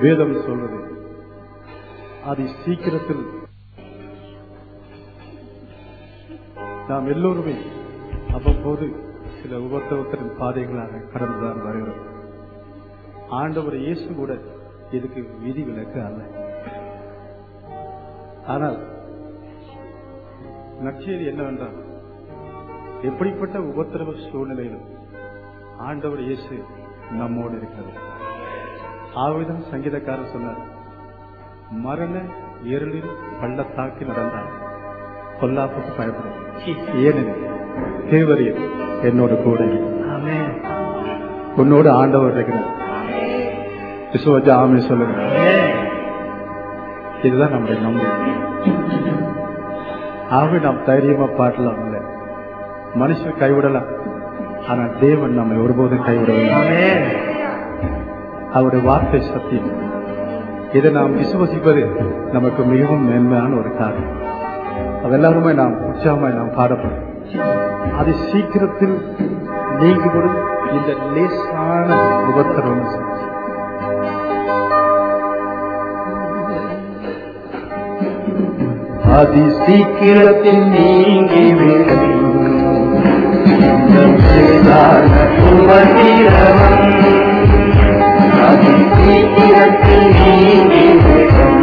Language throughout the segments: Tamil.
வேதம் சொல்றது அது சீக்கிரத்தில் நாம் எல்லோருமே அவ்வப்போது சில உபத்திரவத்தின் பாதைகளாக கடந்துதான் வருகிறோம். ஆண்டவர் இயேசு கூட இதுக்கு விதி விலக்கு அல்ல. ஆனால் நற்செய்தி என்னவென்றால் எப்படிப்பட்ட உபத்திரவ சூழ்நிலையிலும் ஆண்டவர் இயேசு நம்மோடு இருக்கிறார். ஆவிதம் சங்கீதக்காரர் சொன்னார், மரண இருளில் பள்ளத்தாக்கி நடந்தார் கொல்லாப்புக்கு பயப்படும், ஏனெனில் தேவரீர் என்னோடு கூட உன்னோடு ஆண்டவர் இருக்கிறார். விசுவாச ஆமே சொல்லுங்க. இதுதான் நம்முடைய நம்பிக்கை. ஆகவே நாம் தைரியமா பாடலாம். இல்லை, மனுஷன் கைவிடலாம், ஆனால் தேவன் நம்மை ஒருபோதும் கைவிடவில்லை. அவருடைய வார்த்தை சத்தியம். இதை நாம் விசுவசிப்பது நமக்கு மிகவும் மேன்மையான ஒரு காரியம். அதெல்லாருமே நாம் உற்சாகமாய் நாம் பாடப்படும். அது சீக்கிரத்தில் நீங்கிவிடும் இந்த லேசான உபத்திரவம். அதி சீக்கிரத்தில் நீங்கிவிடும் அதி சீக்கிரத்தில் நீங்கிவிடும்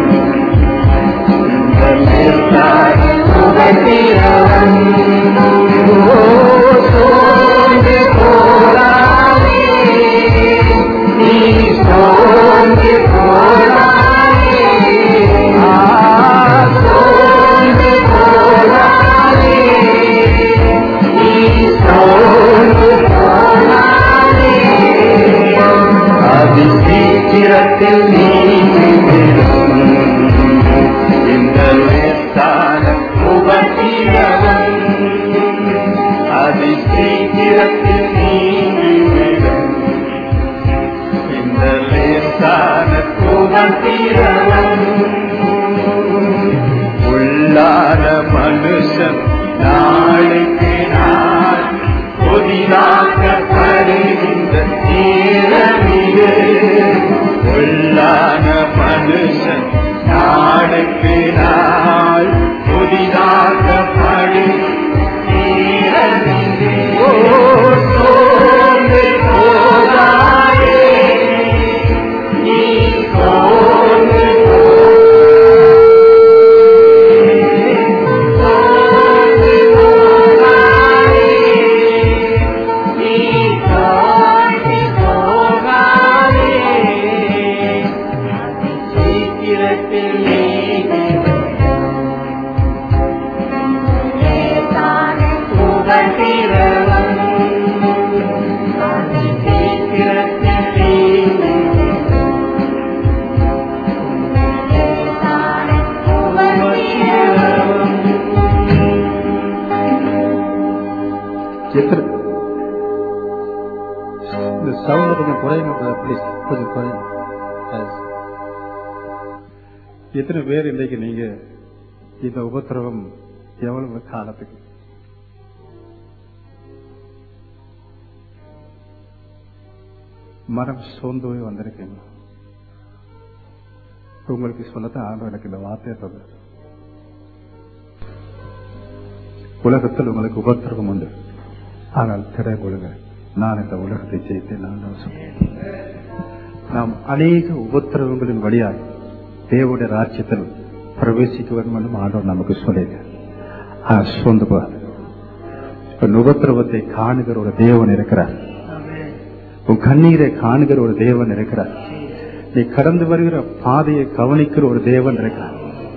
சீக்கிரத்தில் நீங்கிவிடும் இந்த லேசான உபத்திரவம். அதி சீக்கிரத்தில் நீங்கிவிடும் இந்த லேசான உபத்திரவம். உள்ளான மனுஷன் நாளுக்கு நாள் புதிதாக்கப்படுகின்ற நேரமிது. உள்ளான மனுஷன் நாளுக்கு நாள் புதிதாக்கப்படும் நேரமிது. சோர்ந்து போகாதே, நீ சோர்ந்து எத்தனை பேர் இன்றைக்கு நீங்க இந்த உபத்திரவம் எவ்வளவு காலத்துக்கு மனம் சோர்ந்து போய் வந்திருக்கீங்க? உங்களுக்கு சொல்லத்தான் ஆண்டவர் எனக்கு இந்த வார்த்தையை சொல்ல. உலகத்தில் உங்களுக்கு உபத்திரவம் உண்டு, ஆனால் திரை கொள்ளுங்க, நான் இந்த உலகத்தை ஜெயித்தேன். நான் சொல்றேன், நாம் அநேக உபத்திரவங்களின் வழியாக தேவனுடைய ராஜ்யத்தில் பிரவேசிக்க வேண்டும் என்று ஆண்டவர் நமக்கு சொல்லியிருக்கார். சொந்த உபத்திரவத்தை காணுகிற ஒரு தேவன் இருக்கிறார். உன் கண்ணீரை காணுகிற ஒரு தேவன் இருக்கிறார். நீ கடந்து வருகிற பாதையை கவனிக்கிற ஒரு தேவன் இருக்கிறார்.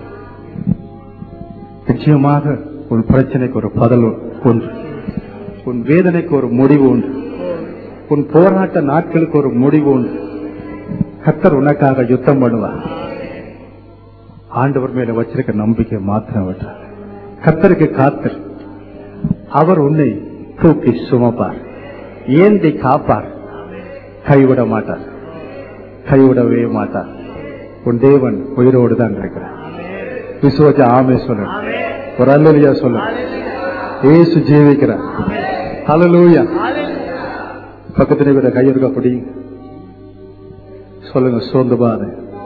நிச்சயமாக உன் பிரச்சனைக்கு ஒரு பதில் ஒன்று, உன் வேதனைக்கு ஒரு முடிவு உண்டு, உன் போராட்ட நாட்களுக்கு ஒரு முடிவு உண்டு. கர்த்தர் உனக்காக யுத்தம் பண்ணுவார். ஆண்டவர் மேல வச்சிருக்க நம்பிக்கை மாத்திரம் விட்டார். கர்த்தருக்கு காத்தர், அவர் உன்னை தூக்கி சுமப்பார், ஏந்தி காப்பார், கைவிட மாட்டார், கைவிடவே மாட்டார். உன் தேவன் உயிரோடு தான் இருக்கிறார். விசுவாச ஆமே சொல்ல, ஒரு அல்லேலூயா சொல்ல. இயேசு ஜீவிக்கிறார். ஹல்லேலூயா. பக்கத்துல கூட கையிருக்க அப்படி சொல்லுங்க, சோர்ந்து பாரு,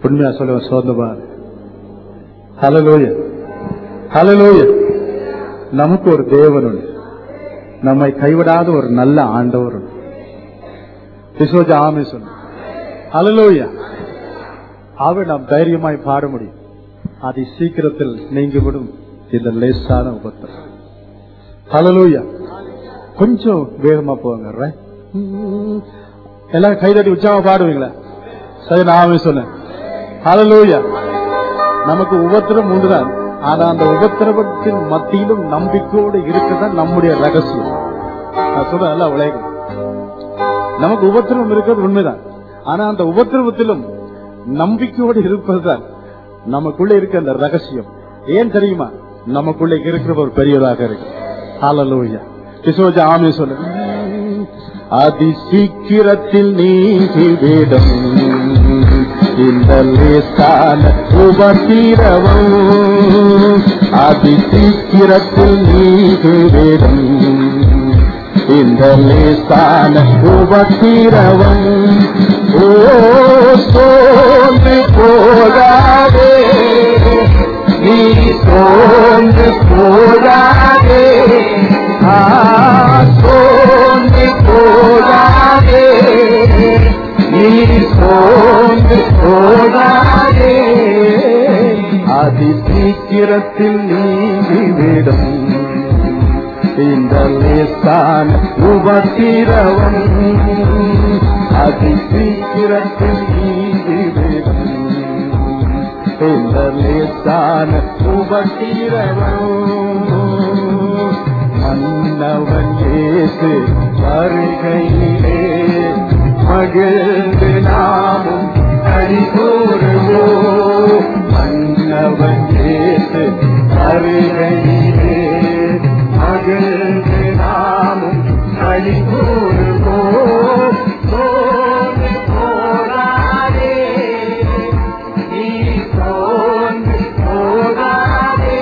உண்மையா சொல்லுவேன், சோர்ந்துவா. ஹல்லேலூயா, ஹல்லேலூயா. நமக்கு ஒரு தேவன் உண்டு, நம்மை கைவிடாத ஒரு நல்ல ஆண்டவர் உண்டு. விசுவாச ஆமே சொல்லு. ஹல்லேலூயா. அவர் நாம் தைரியமாய் பாட முடியும். அது சீக்கிரத்தில் நீங்கிவிடும் இந்த லேசான உபத்திரம். ஹல்லேலூயா. கொஞ்சம் வேகமா போங்க. எல்லாம் கைதட்டி உற்சாகமா பாடுவீங்களா? சரி, நான் சொன்னேன். ஹல்லேலூயா. நமக்கு உபத்திரம் உண்டுதான், ஆனா அந்த உபத்திரவத்தின் மத்தியிலும் நம்பிக்கையோடு இருக்குதான் நம்முடைய ரகசியம். நான் சொல்றேன், நல்லா விளையாடு. நமக்கு உபத்திரவம் இருக்கிறது உண்மைதான், ஆனா அந்த உபத்திரவத்திலும் நம்பிக்கையோடு இருப்பதுதான் நமக்குள்ள இருக்க அந்த ரகசியம். ஏன் தெரியுமா? நமக்குள்ள இருக்கிற ஒரு பெரியதாக இருக்கு. ஹல்லேலூயா. விசுவாச ஆமே சொல்லு. அதி சீக்கிரத்தில் நீங்கிவிடும் இந்த லேசான உபத்திரவம், அதி சீக்கிரத்தில் நீங்கிவிடும் இந்த லேசான உபத்திரவம். ஓ சோர்ந்து போகாதே, நீ சோர்ந்து போகாதே, சோர்ந்து போகாதே, நீ சோர்ந்து போகாதே, அதி சீக்கிரத்தில் நீங்கிவிடும் இந்த லேசான உபத்திரவம், அதி சீக்கிரத்தில் நீங்கிவிடும் இந்த லேசான உபத்திரவம். மன்னவன் இயேசு வருகையிலே மகிழ்ந்து நாமும் களி கூறுவோம். மன்னவன் இயேசு வருகையிலே மகிழ்ந்து நாமும் களி கூறுவோம். சோர்ந்து போகாதே, நீ சோர்ந்து போகாதே,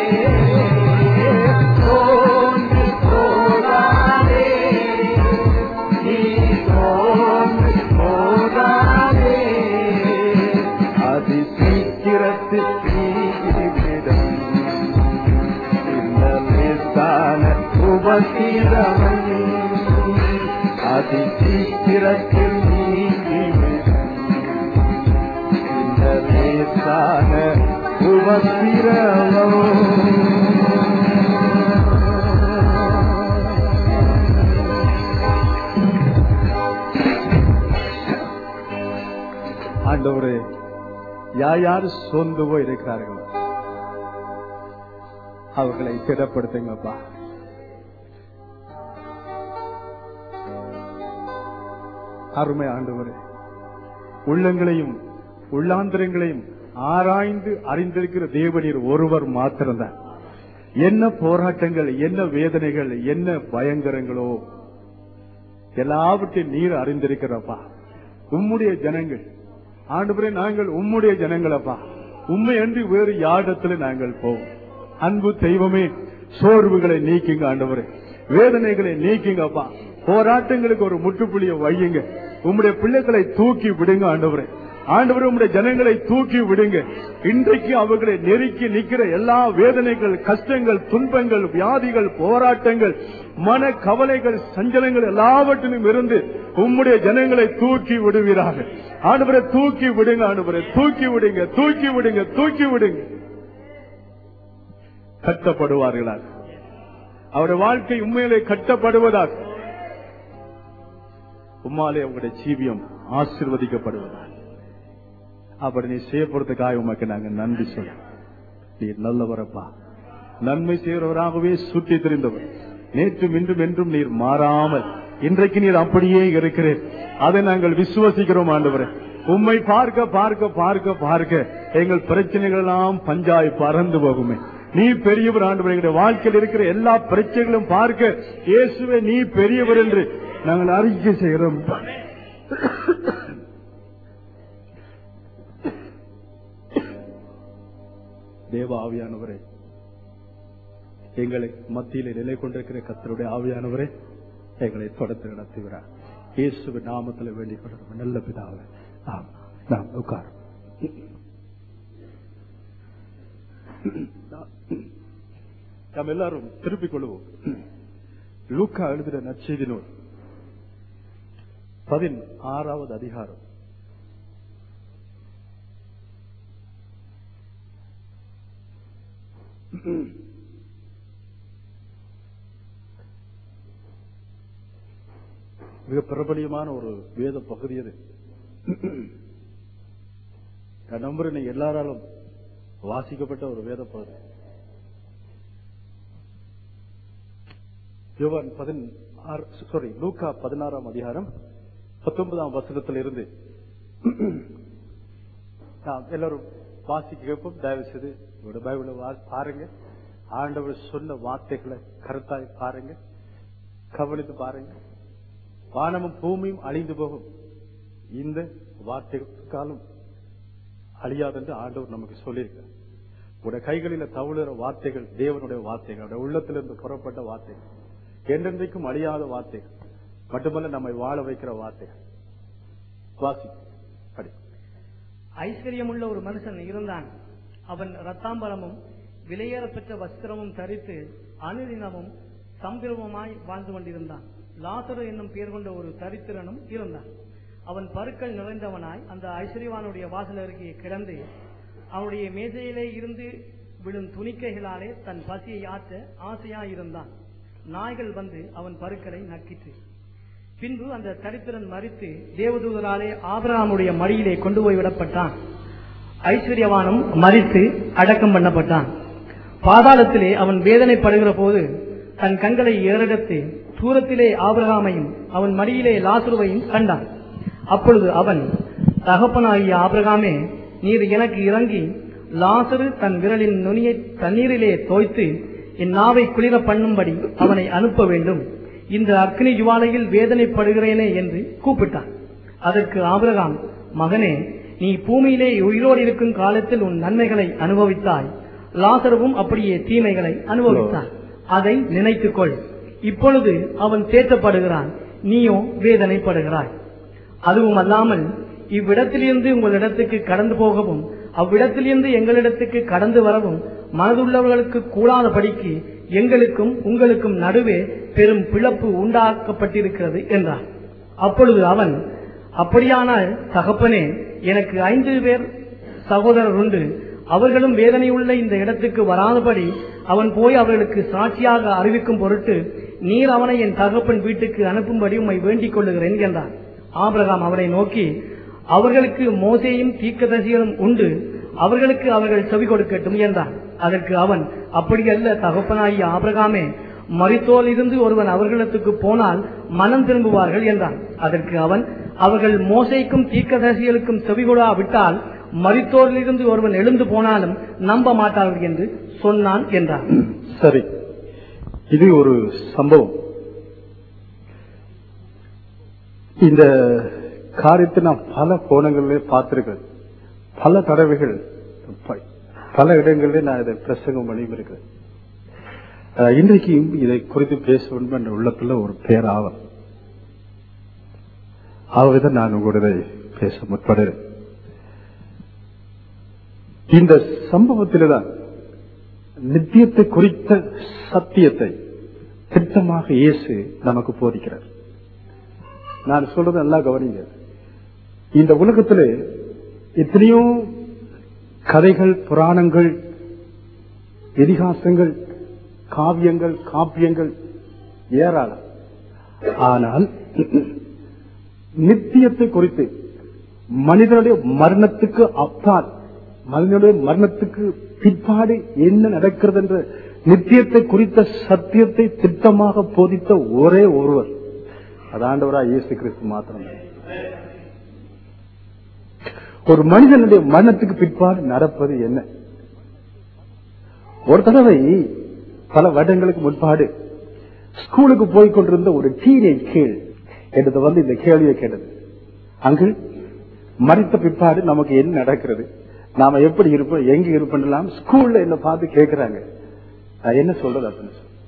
சோர்ந்து போகாதே, நீ சோர்ந்து போகாதே, அதி சீக்கிரத்தில் நீங்கிவிடும் இந்த லேசான உபத்திரவம், அதி சீக்கிரத்தில் நீங்கிவிடும் இந்த லேசான உபத்திரவம். ஆண்டவரே, யார் சோர்ந்து போய் இருக்கிறார்களோ அவர்களை திடப்படுத்துங்கப்பா. அருமை ஆண்டவரே, உள்ளங்களையும் உள்ளாந்திரங்களையும் ஆராய்ந்து அறிந்திருக்கிற தேவனீர் ஒருவர் மாத்திரம்தான். என்ன போராட்டங்கள், என்ன வேதனைகள், என்ன பயங்கரங்களோ எல்லாவற்றையும் நீர் அறிந்திருக்கிறப்பா. உம்முடைய ஜனங்கள் ஆண்டவரே, நாங்கள் உம்முடைய ஜனங்களப்பா. உண்மை அன்றி வேறு யாரிடத்துல நாங்கள் போவோம். அன்பு தெய்வமே, சோர்வுகளை நீக்குங்க ஆண்டவரே, வேதனைகளை நீக்குங்கப்பா. போராட்டங்களுக்கு ஒரு முற்றுப்புள்ளியை வையுங்க. உம்முடைய பிள்ளைகளை தூக்கி விடுங்க ஆண்டவரே. ஆண்டவரே, உம்முடைய ஜனங்களை தூக்கி விடுங்க. இன்றைக்கு அவர்களை நெருக்கி நிற்கிற எல்லா வேதனைகள், கஷ்டங்கள், துன்பங்கள், வியாதிகள், போராட்டங்கள், மன கவலைகள், சஞ்சலங்கள் எல்லாவற்றிலும் இருந்து உம்முடைய ஜனங்களை தூக்கி விடுவீராக ஆண்டவரே. தூக்கி விடுங்க ஆண்டவரே, தூக்கி விடுங்க, தூக்கி விடுங்க, தூக்கி விடுங்க. கட்டப்படுவார்களாக, அவருடைய வாழ்க்கை உண்மையிலே கட்டப்படுவதாக, உம்மாலே உங்களுடைய ஜீவியம் ஆசீர்வதிக்கப்படுவதாக. அப்படி நீ செய்யப்படுறதுக்காக உமக்கு நாங்க நன்றி சொல்ல. நீர் நல்லவரப்பா, நன்மை செய்கிறவராகவே சுற்றி திரிந்தவர். நேற்றும் இன்றும் என்றும் நீர் மாறாமல் இன்றைக்கு நீர் அப்படியே இருக்கிறேன். அதை நாங்கள் விசுவசிக்கிறோம் ஆண்டவரே. உம்மை பார்க்க பார்க்க பார்க்க பார்க்க எங்கள் பிரச்சனைகள் எல்லாம் பஞ்சாய் பறந்து போகுமே. நீ பெரியவர் ஆண்டவர். எங்களுடைய வாழ்க்கையில் இருக்கிற எல்லா பிரச்சனைகளும் பார்க்க இயேசுவே நீ பெரியவர் என்று நாங்கள் அறிக்கை செய்கிறோம். தேவ ஆவியானவரே, எங்களை மத்தியிலே நிலை கொண்டிருக்கிற கர்த்தருடைய ஆவியானவரே, எங்களை தொடர்ந்து நடத்துகிறார். இயேசுவின் நாமத்தில் வேண்டிக் கொள்கிறோம் நல்ல பிதாவே. நாம் உட்கார். நாம் எல்லாரும் திருப்பிக் கொள்வோம். லூக்கா எழுதின நற்செய்தி நூல் 16வது அதிகாரம். மிக பிரபலியமான ஒரு வேத பகுதி அது. நான் நம்புறேன் நீங்க எல்லாராலும் வாசிக்கப்பட்ட ஒரு வேத பகுதி. லூக்கா 16ஆம் அதிகாரம் 19ஆம் வசனத்திலிருந்து எல்லாரும் வாசிக்க கேட்போம். தயவு செய்து உங்களோட பைபிளை பாருங்க. ஆண்டவர் சொன்ன வார்த்தைகளை கருத்தாய் பாருங்க, கவனித்து பாருங்க. வானமும் பூமியும் அழிந்து போகும், இந்த வார்த்தைகளுக்காலும் அழியாதென்று ஆண்டவர் நமக்கு சொல்லியிருக்கிறார். உடைய கைகளில் தவழுகிற வார்த்தைகள் தேவனுடைய வார்த்தைகள், உள்ளத்திலிருந்து புறப்பட்ட வார்த்தைகள், என்றென்றைக்கும் அழியாத வார்த்தைகள், மட்டுமல்ல நம்மை வாழ வைக்கிற வார்த்தைகள். வாசி படி. ஐஸ்வர்யமுள்ள ஒரு மனுஷன் இருந்தான். அவன் ரத்தாம்பரமும் விலையேறப்பெற்ற வஸ்திரமும் தரித்து அனுதினமும் சம்பிரமமாய் வாழ்ந்து கொண்டிருந்தான். லாசரு என்னும் பெயர் கொண்ட ஒரு தரித்திரனும் இருந்தான். அவன் பருக்கள் நிறைந்தவனாய் அந்த ஐஸ்வர்யவானுடைய வாசல் அருகே கிடந்து அவனுடைய மேசையிலே இருந்து விழும் துணிக்கைகளாலே தன் பசியை ஆற்ற ஆசையாயிருந்தான். நாய்கள் வந்து அவன் பருக்களை நக்கிற்று. பின்பு அந்த தரித்திரன் மரித்து தேவதூதராலே ஆபிரகாமுடைய மடியிலே கொண்டு போய் விடப்பட்டான். ஐஸ்வர்யவானும் மரித்து அடக்கம் பண்ணப்பட்டான். பாதாளத்திலே அவன் வேதனைப்படுகிற போது தன் கண்களை ஏறெடுத்து தூரத்திலே ஆபிரகாமையும் அவன் மடியிலே லாசருவையும் கண்டான். அப்பொழுது அவன், தகப்பனாகிய ஆபிரகாமே, நீர் எனக்கு இறங்கி லாசரு தன் விரலின் நுனியை தண்ணீரிலே தோய்த்து என் நாவை குளிர பண்ணும்படி அவனை அனுப்ப வேண்டும். இந்த அக்னி ஜுவாலையில் வேதனைப்படுகிறேனே என்று கூப்பிட்டான். அதற்கு ஆபிரகாம், மகனே, நீ பூமியிலே உயிரோடு இருக்கும் காலத்தில் உன் நன்மைகளை அனுபவித்தாய், லாசருவும் அப்படியே தீமைகளை அனுபவித்தான். அதை நினைத்துக்கொள். இப்பொழுது அவன் தேற்றப்படுகிறான், நீயோ வேதனைப்படுகிறாய். அதுவும் அல்லாமல் இவ்விடத்திலிருந்து உங்களிடத்துக்கு கடந்து போகவும் அவ்விடத்திலிருந்து எங்களிடத்துக்கு கடந்து வரவும் மனதுள்ளவர்களுக்கு கூடாதபடிக்கு எங்களுக்கும் உங்களுக்கும் நடுவே பெரும் பிளப்பு உண்டாக்கப்பட்டிருக்கிறது என்றான். அப்பொழுது அவன், அப்படியானால் தகப்பனே, எனக்கு 5 பேர் சகோதரர் உண்டு. அவர்களும் வேதனையுள்ள இந்த இடத்துக்கு வராதபடி அவன் போய் அவர்களுக்கு சாட்சியாக அறிவிக்கும் பொருட்டு நீர் அவனை என் தகப்பன் வீட்டுக்கு அனுப்பும்படி உம்மை வேண்டிக் கொள்ளுகிறேன் என்றான். ஆபிரகாம் அவரை நோக்கி, அவர்களுக்கு மோசேயும் தீர்க்கதரிசிகளும் உண்டு, அவர்களுக்கு அவர்கள் செவி கொடுக்கட்டும் என்றான். அதற்கு அவன், அப்படியல்ல தகப்பனாகிய ஆபிரகாமே, மரித்தோரில் இருந்து ஒருவன் அவர்களிடத்துக்கு போனால் மனம் திரும்புவார்கள் என்றான். அதற்கு அவன், அவர்கள் மோசேக்கும் தீர்க்கதரிசிகளுக்கும் செவிகொடா விட்டால் மரித்தோரில் இருந்து ஒருவன் எழுந்து போனாலும் நம்ப மாட்டார்கள் என்று சொன்னான் என்றான். சரி, இது ஒரு சம்பவம். இந்த காரியத்தை நான் பல கோணங்களிலே பார்த்திருக்கிறேன். பல தடவைகள் பல இடங்களிலே நான் இதை பிரசங்கம் பண்ணியும் இருக்கிறேன். இன்றைக்கும் இதை குறித்து பேச வேண்டும் என்ற உள்ளத்துல ஒரு பேராவல். ஆகவேதான் நான் உங்களுடைய பேச முற்படுகிறேன். இந்த சம்பவத்தில்தான் நித்தியத்தை குறித்த சத்தியத்தை திட்டமாக இயேசு நமக்கு போதிக்கிறார். நான் சொல்றது நல்லா கவனிங்க. இந்த உலகத்திலே எத்தனையோ கதைகள், புராணங்கள், இதிகாசங்கள், காப்பியங்கள் ஏராளம். ஆனால் நித்தியத்தை குறித்து, மனிதனுடைய மரணத்துக்கு அப்பால், மனிதனுடைய மரணத்துக்கு பிற்பாடு என்ன நடக்கிறது என்ற நித்தியத்தை குறித்த சத்தியத்தை திட்டமாக போதித்த ஒரே ஒருவர், அது ஆண்டவராகிய இயேசு கிறிஸ்து மாத்திரம். ஒரு மனிதனுடைய மரணத்துக்கு பிற்பாடு நடப்பது என்ன? ஒரு தடவை பல வருடங்களுக்கு முன்பாடு ஸ்கூலுக்கு போய் கொண்டிருந்த ஒரு டீனேஜ் கேள் எடுத்து வந்து இந்த கேள்வியை கேட்டது, அங்கு மரித்த பிற்பாடு நமக்கு என்ன நடக்கிறது, நாம எப்படி இருப்போம், எங்க இருப்போம், ஸ்கூல்ல என்ன பார்த்து கேட்கிறாங்க, என்ன சொல்றது அப்படின்னு சொல்லி.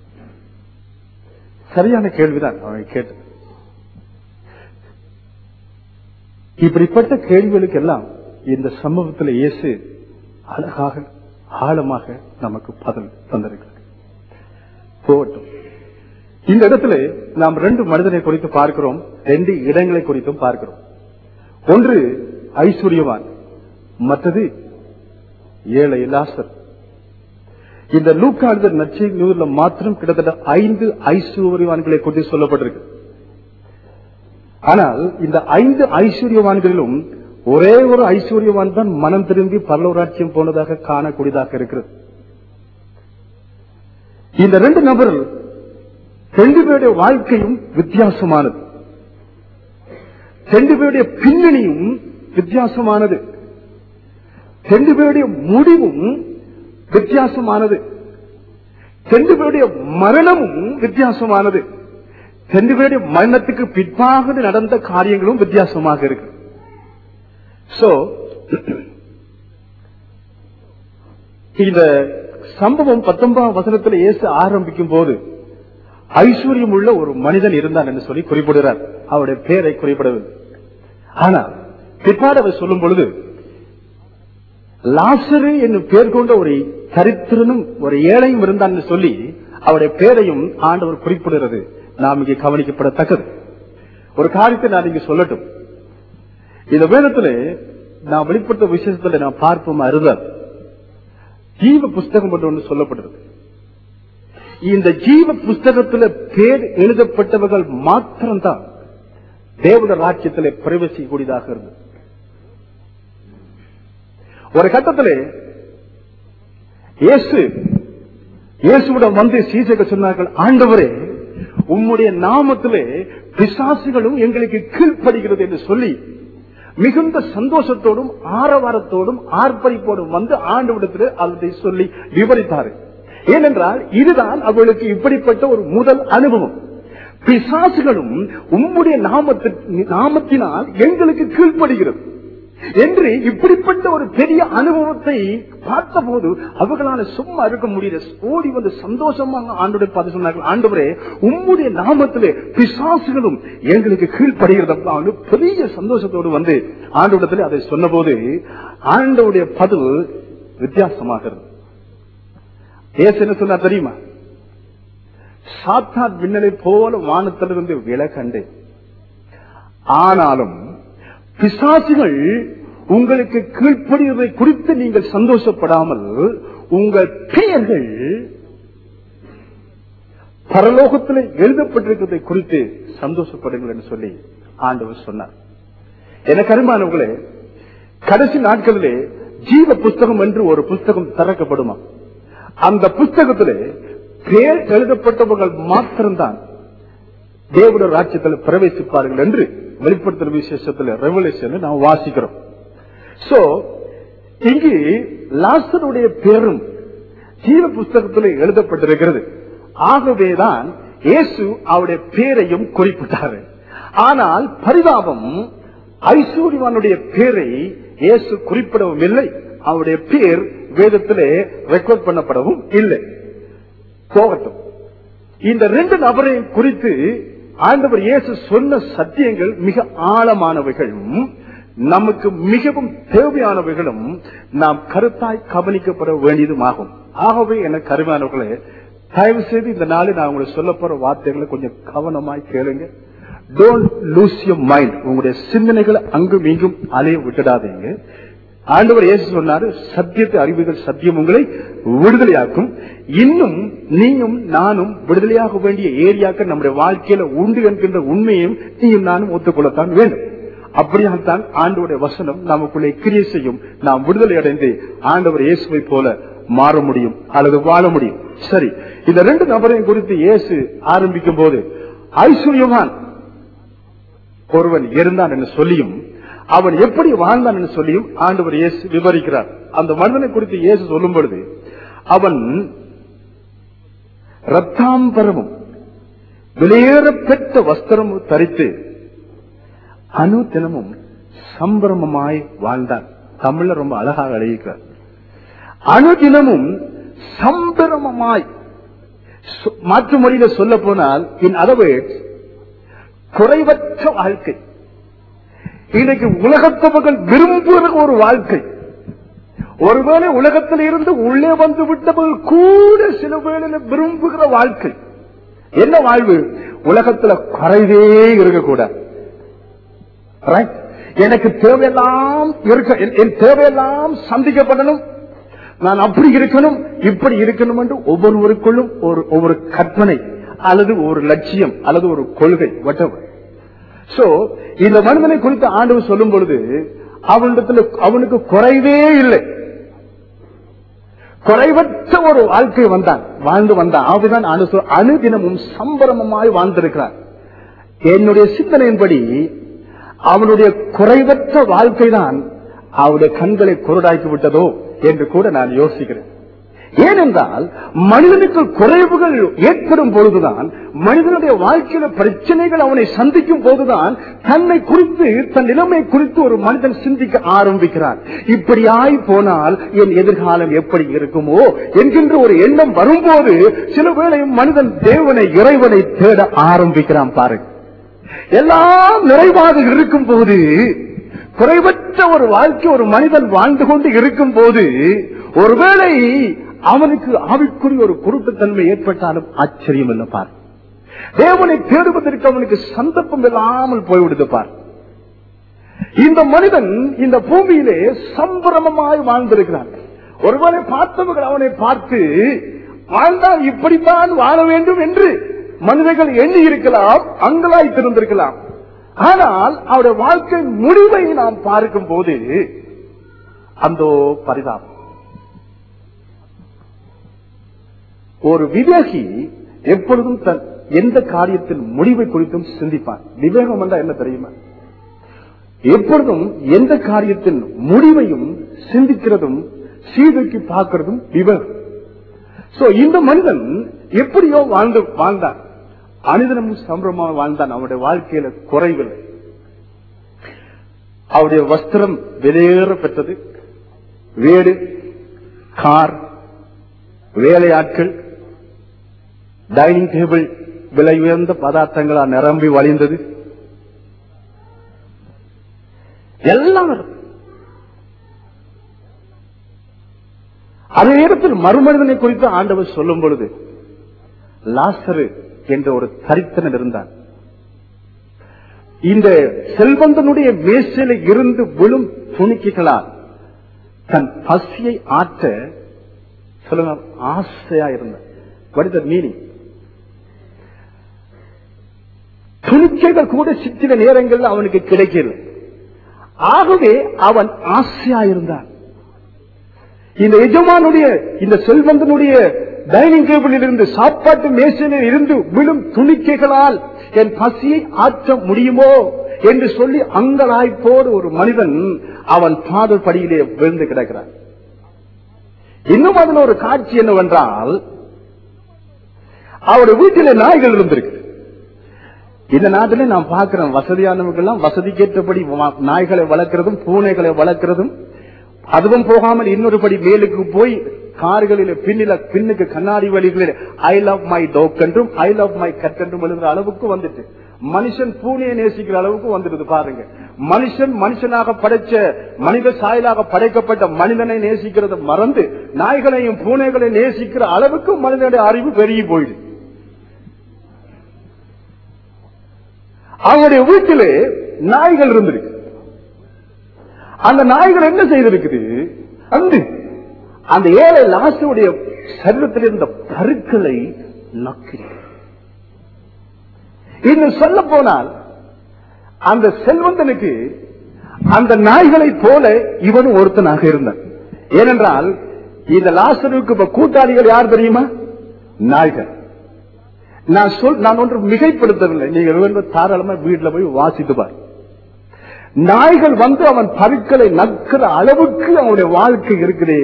சரியான கேள்விதான் அவங்க கேட்டது. இப்படிப்பட்ட கேள்விகளுக்கு எல்லாம் இந்த சம்பவத்தில் இயேசு அழகாக ஆழமாக நமக்கு பதில் தந்திருக்கிறார். போகட்டும். இந்த இடத்துல நாம் 2 மனிதனை குறித்து பார்க்கிறோம், 2 இடங்களை குறித்தும் பார்க்கிறோம். ஒன்று ஐஸ்வர்யவான், மற்றது ஏழை லாசர். இந்த லூக்கா எழுதின நற்செய்தி நூல்ல மாத்திரம் கிட்டத்தட்ட 5 ஐஸ்வர்யவான்களை குறித்து சொல்லப்பட்டிருக்கு. ஆனால் இந்த 5 ஐஸ்வர்யவான்களிலும் ஒரே ஒரு ஐஸ்வர்யவான் தான் மனம் திரும்பி பரலோராட்சியம் போனதாக காணக்கூடியதாக இருக்கிறது. இந்த 2 நபர்கள் 2 பேருடைய வாழ்க்கையும் வித்தியாசமானது, 2 பேருடைய பின்னணியும் வித்தியாசமானது, 2 பேருடைய முடிவும் வித்தியாசமானது, 2 பேருடைய மரணமும் வித்தியாசமானது, 2 பேருடைய மரணத்துக்கு பிற்பாக நடந்த காரியங்களும் வித்தியாசமாக இருக்கு. சோ இந்த சம்பவம் 19ஆம் வசனத்தில் இயேசு ஆரம்பிக்கும் போது ஐஸ்வர்யம் உள்ள ஒரு மனிதன் இருந்தான் என்று சொல்லி குறிப்பிடுகிறார். அவருடைய பெயரை குறிப்பிடவில்லை. ஆனா பிற்பாடு அவர் சொல்லும் பொழுது லாசரு என்னும் பெயர் கொண்ட ஒரு தரித்திரனும் ஒரு ஏழையும் இருந்தான் என்று சொல்லி அவருடைய பெயரையும் ஆண்டவர் குறிப்பிடுகிறது. நாம் இங்கே கவனிக்கப்படத்தக்கது ஒரு காரியத்தை நான் இங்கு சொல்லட்டும். இந்த வேதத்துல நான் வெளிப்பட்ட விசேஷத்துல நான் பார்ப்போம் அறுதல் ஜீவ புஸ்தகம் என்று ஒன்று சொல்லப்படுறது. இந்த ஜீவ புஸ்தகத்துல பேர் எழுதப்பட்டவர்கள் மாத்திரம்தான் தேவனுடைய ராஜ்யத்திலே பிரவேசிக்கக்கூடியதாக இருந்தது. ஒரு கட்டத்திலே இயேசுவிடம் வந்து சீசர்கள் சொன்னார்கள், ஆண்டவரே உம்முடைய நாமத்திலே பிசாசுகளும் எங்களுக்கு கீழ்ப்படுகிறது என்று சொல்லி மிகுந்த சந்தோஷத்தோடும் ஆரவாரத்தோடும் ஆர்ப்பரிப்போடும் வந்து ஆண்டவரிடத்திலே அதை சொல்லி விவரித்தார்கள். ஏனென்றால் இதுதான் அவர்களுக்கு இப்படிப்பட்ட ஒரு முதல் அனுபவம். பிசாசுகளும் உம்முடைய நாமத்தினால் எங்களுக்கு கீழ்ப்படுகிறது என்று இப்படிப்பட்ட ஒரு பெரிய அனுபவத்தை பார்த்தபோது அவர்களால் சும்மா இருக்க முடியல. ஓடி வந்து சந்தோஷமாக ஆண்டவரை பார்த்து சொன்னார்கள், ஆண்டவரே உம்முடைய நாமத்திலே பிசாசுகளும் எங்களுக்கு கீழ்ப்படுகிறது. பெரிய சந்தோஷத்தோடு வந்து ஆண்டவரிடத்தில் அதை சொன்ன போது ஆண்டவருடைய பதில் வித்தியாசமாகிறது. இயேசு என்ன சொன்னார் தெரியுமா? சாத்தான் மின்னலை போல வானத்திலிருந்து விலகண்டேன், ஆனாலும் பிசாசுகள் உங்களுக்கு கீழ்ப்படிவதை குறித்து நீங்கள் சந்தோஷப்படாமல் உங்கள் பெயர்கள் பரலோகத்தில் எழுதப்பட்டிருக்கிறதை குறித்து சந்தோஷப்படுங்கள் என்று சொல்லி ஆண்டவர் சொன்னார். எனக்கு அருமையானவர்களே, கடைசி நாட்களிலே ஜீவ புஸ்தகம் என்று ஒரு புஸ்தகம் திறக்கப்படுமா? அந்த புஸ்தகத்திலே பேர் எழுதப்பட்டவர்கள் மாத்திரம்தான் தேவனுடைய ராஜ்யத்தில் பிரவேசிப்பார்கள் என்று வெளிப்படுத்தல் விசேஷத்தில் ரெவலேஷன் நாம் வாசிக்கிறோம். சோ இங்கு லாசருடைய பேரும் ஜீவ புஸ்தகத்தில் எழுதப்பட்டிருக்கிறது. ஆகவேதான் இயேசு அவருடைய பேரையும் குறிப்பிட்டார். ஆனால் பரிதாபம், ஐஸ்வர்யவானுடைய பேரை இயேசு குறிப்பிடவும் இல்லை, அவருடைய பேர் வேதத்திலே ரெக்கார்ட் பண்ணப்படவும் இல்லை. போகட்டும். இந்த 2 நபரையும் குறித்து ஆண்டவர் இயேசு சொன்ன சத்தியங்கள் மிக ஆழமானவைகளும் நமக்கு மிகவும் தேவையானவைகளும் நாம் கருத்தாய் கவனிக்கப்பட வேண்டியதுமாகும். ஆகவே எனக்கு அருமையானவர்களே, தயவு செய்து இந்த நாளில் நான் உங்களுக்கு சொல்ல போற வார்த்தைகளை கொஞ்சம் கவனமாய் கேளுங்க. Don't lose your mind. உங்களுடைய சிந்தனைகளை அங்கும் இங்கும் அலைய விட்டுடாதீங்க. ஆண்டவர் இயேசு சொன்னாரு, சத்தியத்தை அறிவுகள் சத்தியம் உங்களை விடுதலையாக்கும். இன்னும் நீயும் நானும் விடுதலையாக வேண்டிய ஏரியாக்கள் நம்முடைய வாழ்க்கையில உண்டு என்கின்ற உண்மையும் நீயும் நானும் ஒத்துக்கொள்ளத்தான் வேண்டும். அப்படியால்தான் ஆண்டவருடைய வசனம் நமக்குள்ளே கிரியை செய்யும். நாம் விடுதலை அடைந்து ஆண்டவர் இயேசுவை போல மாற முடியும் அல்லது வாழ முடியும். சரி, இந்த 2 நபரையும் குறித்து இயேசு ஆரம்பிக்கும் போது ஐஸ்வர்யவான் ஒருவன் இருந்தான் என்று சொல்லியும் அவன் எப்படி வாழ்ந்தான் என்று சொல்லியும் ஆண்டவர் இயேசு விவரிக்கிறார். அந்த மனிதனை குறித்து இயேசு சொல்லும் பொழுது அவன் ரத்தாம்பரமும் விலையேறப்பெற்ற வஸ்திரமும் தரித்து அனுதினமும் சம்பிரமமாய் வாழ்ந்தான். தமிழ்ல ரொம்ப அழகாக எழுதிக்கிறார். அனுதினமும் சம்பிரமமாய், மாற்று மொழியில சொல்ல போனால் இன் அதர் வேர்ட்ஸ் குறைவற்ற வாழ்க்கை. இன்னைக்கு உலகத்தவர்கள் விரும்புகிற ஒரு வாழ்க்கை. ஒருவேளை உலகத்தில் இருந்து உள்ளே வந்து விட்டவர்கள் கூட சில வேளையில விரும்புகிற வாழ்க்கை என்ன வாழ்வு? உலகத்துல குறைவே இருக்கக்கூடாது. எனக்கு தேவையெல்லாம் இருக்க, என் தேவையெல்லாம் சந்திக்கப்படணும், நான் அப்படி இருக்கணும் இப்படி இருக்கணும் என்று ஒவ்வொருவருக்குள்ளும் ஒவ்வொரு கற்பனை அல்லது ஒரு லட்சியம் அல்லது ஒரு கொள்கை whatever. சோ இந்த மனிதனை குறித்து ஆண்டவர் சொல்லும் பொழுது அவனுக்கு குறைவே இல்லை, குறைவற்ற ஒரு வாழ்க்கை வாழ்ந்து வந்தான். அதுதான் அனுதினமும் சம்பரமமாய் வாழ்ந்திருக்கிறார். என்னுடைய சிந்தனையின்படி அவனுடைய குறைவற்ற வாழ்க்கை தான் அவருடைய கண்களை குருடாக்கி விட்டதோ என்று கூட நான் யோசிக்கிறேன். ஏனென்றால் மனிதனுக்கு குறைவுகள் ஏற்படும் பொழுதுதான், மனிதனுடைய வாழ்க்கையில பிரச்சனைகள் அவனை சந்திக்கும் போதுதான் தன்னை குறித்து, தன் நிலைமை குறித்து ஒரு மனிதன் சிந்திக்க ஆரம்பிக்கிறான். இப்படியாய் போனால் என் எதிர்காலம் எப்படி இருக்குமோ என்கின்ற ஒரு எண்ணம் வரும்போது சில வேளை மனிதன் தேவனை, இறைவனை தேட ஆரம்பிக்கிறான். பாருங்க, எல்லாம் நிறைவாக இருக்கும் போது, குறைவற்ற ஒரு வாழ்க்கை ஒரு மனிதன் வாழ்ந்து கொண்டு இருக்கும் போது ஒருவேளை அவனுக்கு ஆவிக்குரிய ஒரு குருட்டுத்தன்மை ஏற்பட்டாலும் ஆச்சரியம் இல்லை. பார், தேவனை தேடுவதற்கு அவனுக்கு சந்தர்ப்பம் இல்லாமல் போய்விடுது. பார், இந்த மனிதன் இந்த பூமியிலே சம்பிரமமாய் வாழ்ந்திருக்கிறான். ஒருவேளை பார்த்தவர்கள் அவனை பார்த்து வாழ்ந்தால் இப்படித்தான் வாழ வேண்டும் என்று மனிதர்கள் எண்ணி இருக்கலாம், அங்கலாய் திருந்திருக்கலாம். ஆனால் அவருடைய வாழ்க்கை முடிவை நாம் பார்க்கும் போது அந்த பரிதாபம். ஒரு விவேகி எப்பொழுதும் தன் எந்த காரியத்தின் முடிவை குறித்தும் சிந்திப்பான். விவேகம் என்றால் என்ன தெரியுமா? எப்பொழுதும் எந்த காரியத்தின் முடிவையும் சிந்திக்கிறதும் சீர்தூக்கி பார்க்கிறதும் விவேகம். சோ இந்த மனிதன் எப்படியோ வாழ்ந்தான், அனுதினமும் சம்பிரமமாக வாழ்ந்தான். அவனுடைய வாழ்க்கையில குறைவில்லை. அவருடைய வஸ்திரம் வெளியேற பெற்றது, வீடு, கார், வேலையாட்கள், டைனிங் டேபிள் விலை உயர்ந்த பதார்த்தங்களால் நிரம்பி வழிந்தது. எல்லாம் அதே நேரத்தில் மறுமனிதனை குறித்து ஆண்டவர் சொல்லும் பொழுது, லாசரு என்ற ஒரு தரித்திரன் இருந்தான். இந்த செல்வந்தனுடைய மேசையில இருந்து விழும் துணிக்கைகளால் தன் பசியை ஆற்ற சொல்லுங்க ஆசையா இருந்தான். What is the meaning? துணிக்கைகள் கூட சித்திர நேரங்கள் அவனுக்கு கிடைக்கல. ஆகவே அவன் ஆசையா இருந்தான். இந்த எஜமானுடைய, இந்த செல்வந்தனுடைய டைனிங் டேபிளில் இருந்து, சாப்பாட்டு மேசையில் இருந்து விழும் துணிக்கைகளால் என் பசியை ஆற்ற முடியுமோ என்று சொல்லி அங்கலாய்ப்போடு ஒரு மனிதன் அவன் பாதல் படியிலே விழுந்து கிடக்கிறான். இன்னும் அதில் ஒரு காட்சி என்னவென்றால், அவருடைய வீட்டிலே நாய்கள் இருந்திருக்கு. இந்த நாட்டிலே நாம் பார்க்கிறோம், வசதியானவர்கள் வசதிக்கேற்றபடி நாய்களை வளர்க்கிறதும் பூனைகளை வளர்க்கிறதும், அதுவும் போகாமல் இன்னொரு படி மேலுக்கு போய் கார்களில் பின்னுக்கு கண்ணாடி வழிகளில் ஐ லவ் மை டாக் என்றும் ஐ லவ் மை கட் என்றும் எழுதுற அளவுக்கு வந்துட்டு, மனுஷன் பூனையை நேசிக்கிற அளவுக்கு வந்துடுது. பாருங்க, மனுஷன் மனுஷனாக படைச்ச, மனித சாயலாக படைக்கப்பட்ட மனிதனை நேசிக்கிறத மறந்து நாய்களையும் பூனைகளை நேசிக்கிற அளவுக்கு மனிதனுடைய அறிவு பெருகி போயிடுது. அவங்களுடைய வீட்டிலே நாய்கள் இருந்திருக்கு. அந்த நாய்கள் என்ன செய்திருக்குது? அந்த ஏழை லாசருடைய சரீரத்தில் இருந்த பருக்களை நக்கிற. இன்னும் சொல்ல போனால் அந்த செல்வந்தனுக்கு அந்த நாய்களை போல இவனும் ஒருத்தனாக இருந்தான். ஏனென்றால் இந்த லாசருக்கு கூட்டாளிகள் யார் தெரியுமா? நாய்கள். நான் ஒன்று மிகைப்படுத்தவில்லை, நீங்கள் தாராளமா வீட்டுல போய் வாசித்து பார். நாய்கள் வந்து அவன் பருக்களை நக்கிற அளவுக்கு அவனுடைய வாழ்க்கை இருக்குதே.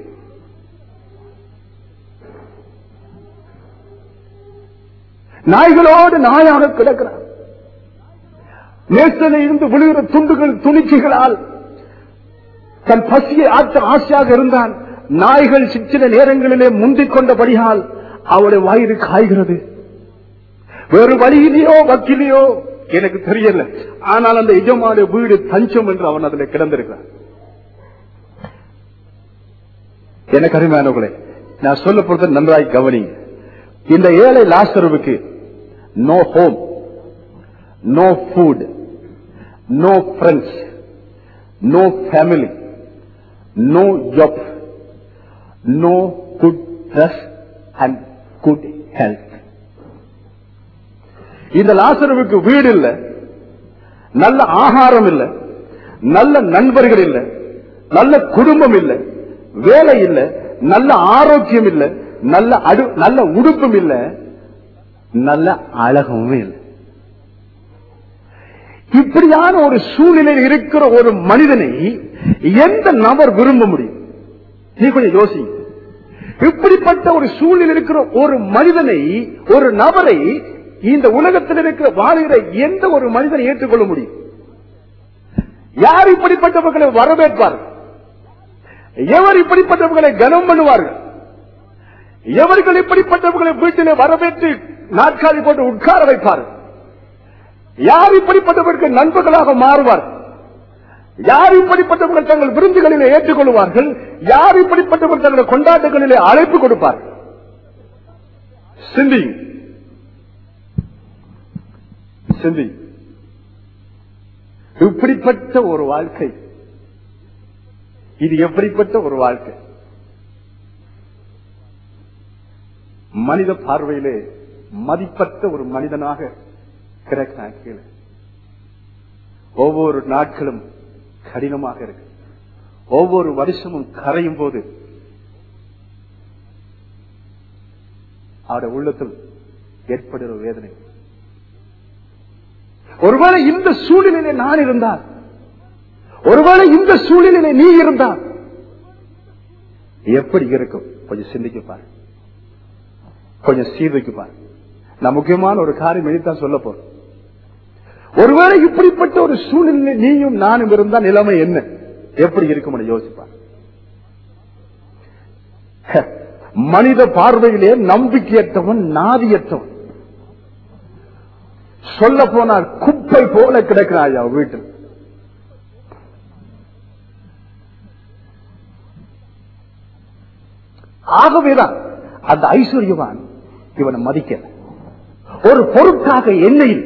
நாய்களோடு நாயாக கிடக்கிறான். மேசையில் இருந்து விழுகிற துண்டுகள் துணிக்கைகளால் தன் பசியை ஆற்ற ஆசையாக இருந்தான். நாய்கள் சில நேரங்களிலே முந்திக் கொண்டபடியால் அவருடைய வயிறு காய்கிறது. வேறு வழியிலேயோ வக்கிலேயோ எனக்கு தெரியல. ஆனால் அந்த எஜமான வீடு தஞ்சம் என்று அவன் அதில் கிடந்திருக்கிறான். எனக்கு அருமையானவர்களே, நான் சொல்ல போறது நன்றாய் கவனிங்க. இந்த ஏழை லாசருவுக்கு no home, no food, no friends, no family, no job, no good dress and good health. இந்த லாசருவுக்கு வீடு இல்ல, நல்ல ஆகாரம் இல்ல, நல்ல நண்பர்கள் இல்ல, நல்ல குடும்பம் இல்ல, வேலை இல்ல, நல்ல ஆரோக்கியம் இல்ல, நல்ல உடுப்பும் இல்ல, நல்ல அழகும் இல்லை. இப்படியான ஒரு சூழ்நிலையில் இருக்கிற ஒரு மனிதனை எந்த நபர் விரும்ப முடியும்? நீ கொஞ்சம் யோசிங்க. இப்படிப்பட்ட ஒரு சூழ்நிலை இருக்கிற ஒரு மனிதனை, ஒரு நபரை இந்த உலகத்தில் இருக்கிற வாழ்கிற எந்த ஒரு மனிதனை ஏற்றுக்கொள்ள முடியும்? யார் இப்படிப்பட்டவர்களை வரவேற்பார்கள்? எவர் இப்படிப்பட்டவர்களை கனம் பண்ணுவார்கள்? எவர்கள் இப்படிப்பட்டவர்களை வீட்டிலே வரவேற்று நாற்காலி போட்டு உட்கார வைப்பார்கள்? யார் இப்படிப்பட்டவர்களுக்கு நண்பர்களாக மாறுவார்கள்? யார் இப்படிப்பட்டவர்கள் தங்கள் விருந்துகளிலே ஏற்றுக்கொள்வார்கள்? யார் இப்படிப்பட்டவர்கள் தங்கள் கொண்டாட்டங்களிலே அழைப்பு கொடுப்பார்கள்? சிந்தி சிந்தி. இப்படிப்பட்ட ஒரு வாழ்க்கை, இது எப்படிப்பட்ட ஒரு வாழ்க்கை? மனித பார்வையிலே மதிப்பற்ற ஒரு மனிதனாக கிடக்கிறான் கீழே. ஒவ்வொரு நாட்களும் கடினமாக இருக்கு. ஒவ்வொரு வருஷமும் கரையும் போது அவருடைய உள்ளத்தில் ஏற்படுகிற வேதனை. ஒருவேளை இந்த சூழ்நிலையிலே நான் இருந்தால், ஒருவேளை இந்த சூழ்நிலையிலே நீ இருந்தால் எப்படி இருக்கும்? கொஞ்சம் சிந்திக்க பாரு, கொஞ்சம் சீர்திக்கு பாரு. நான் முக்கியமான ஒரு காரியம் எழுத்தான் சொல்ல போறேன். ஒருவேளை இப்படிப்பட்ட ஒரு சூழ்நிலை நீயும் நானும் இருந்தால் நிலைமை என்ன, எப்படி இருக்கும் யோசிப்பார். மனித பார்வையிலே நம்பிக்கையற்றவன், நாதியற்றவன், சொல்ல போனால் குப்பை போல கிடக்கிறாயா வீட்டில். ஆகவேதான் அந்த ஐஸ்வர்யவான் இவனை மதிக்கல. ஒரு பொருட்டாக எண்ணெயில்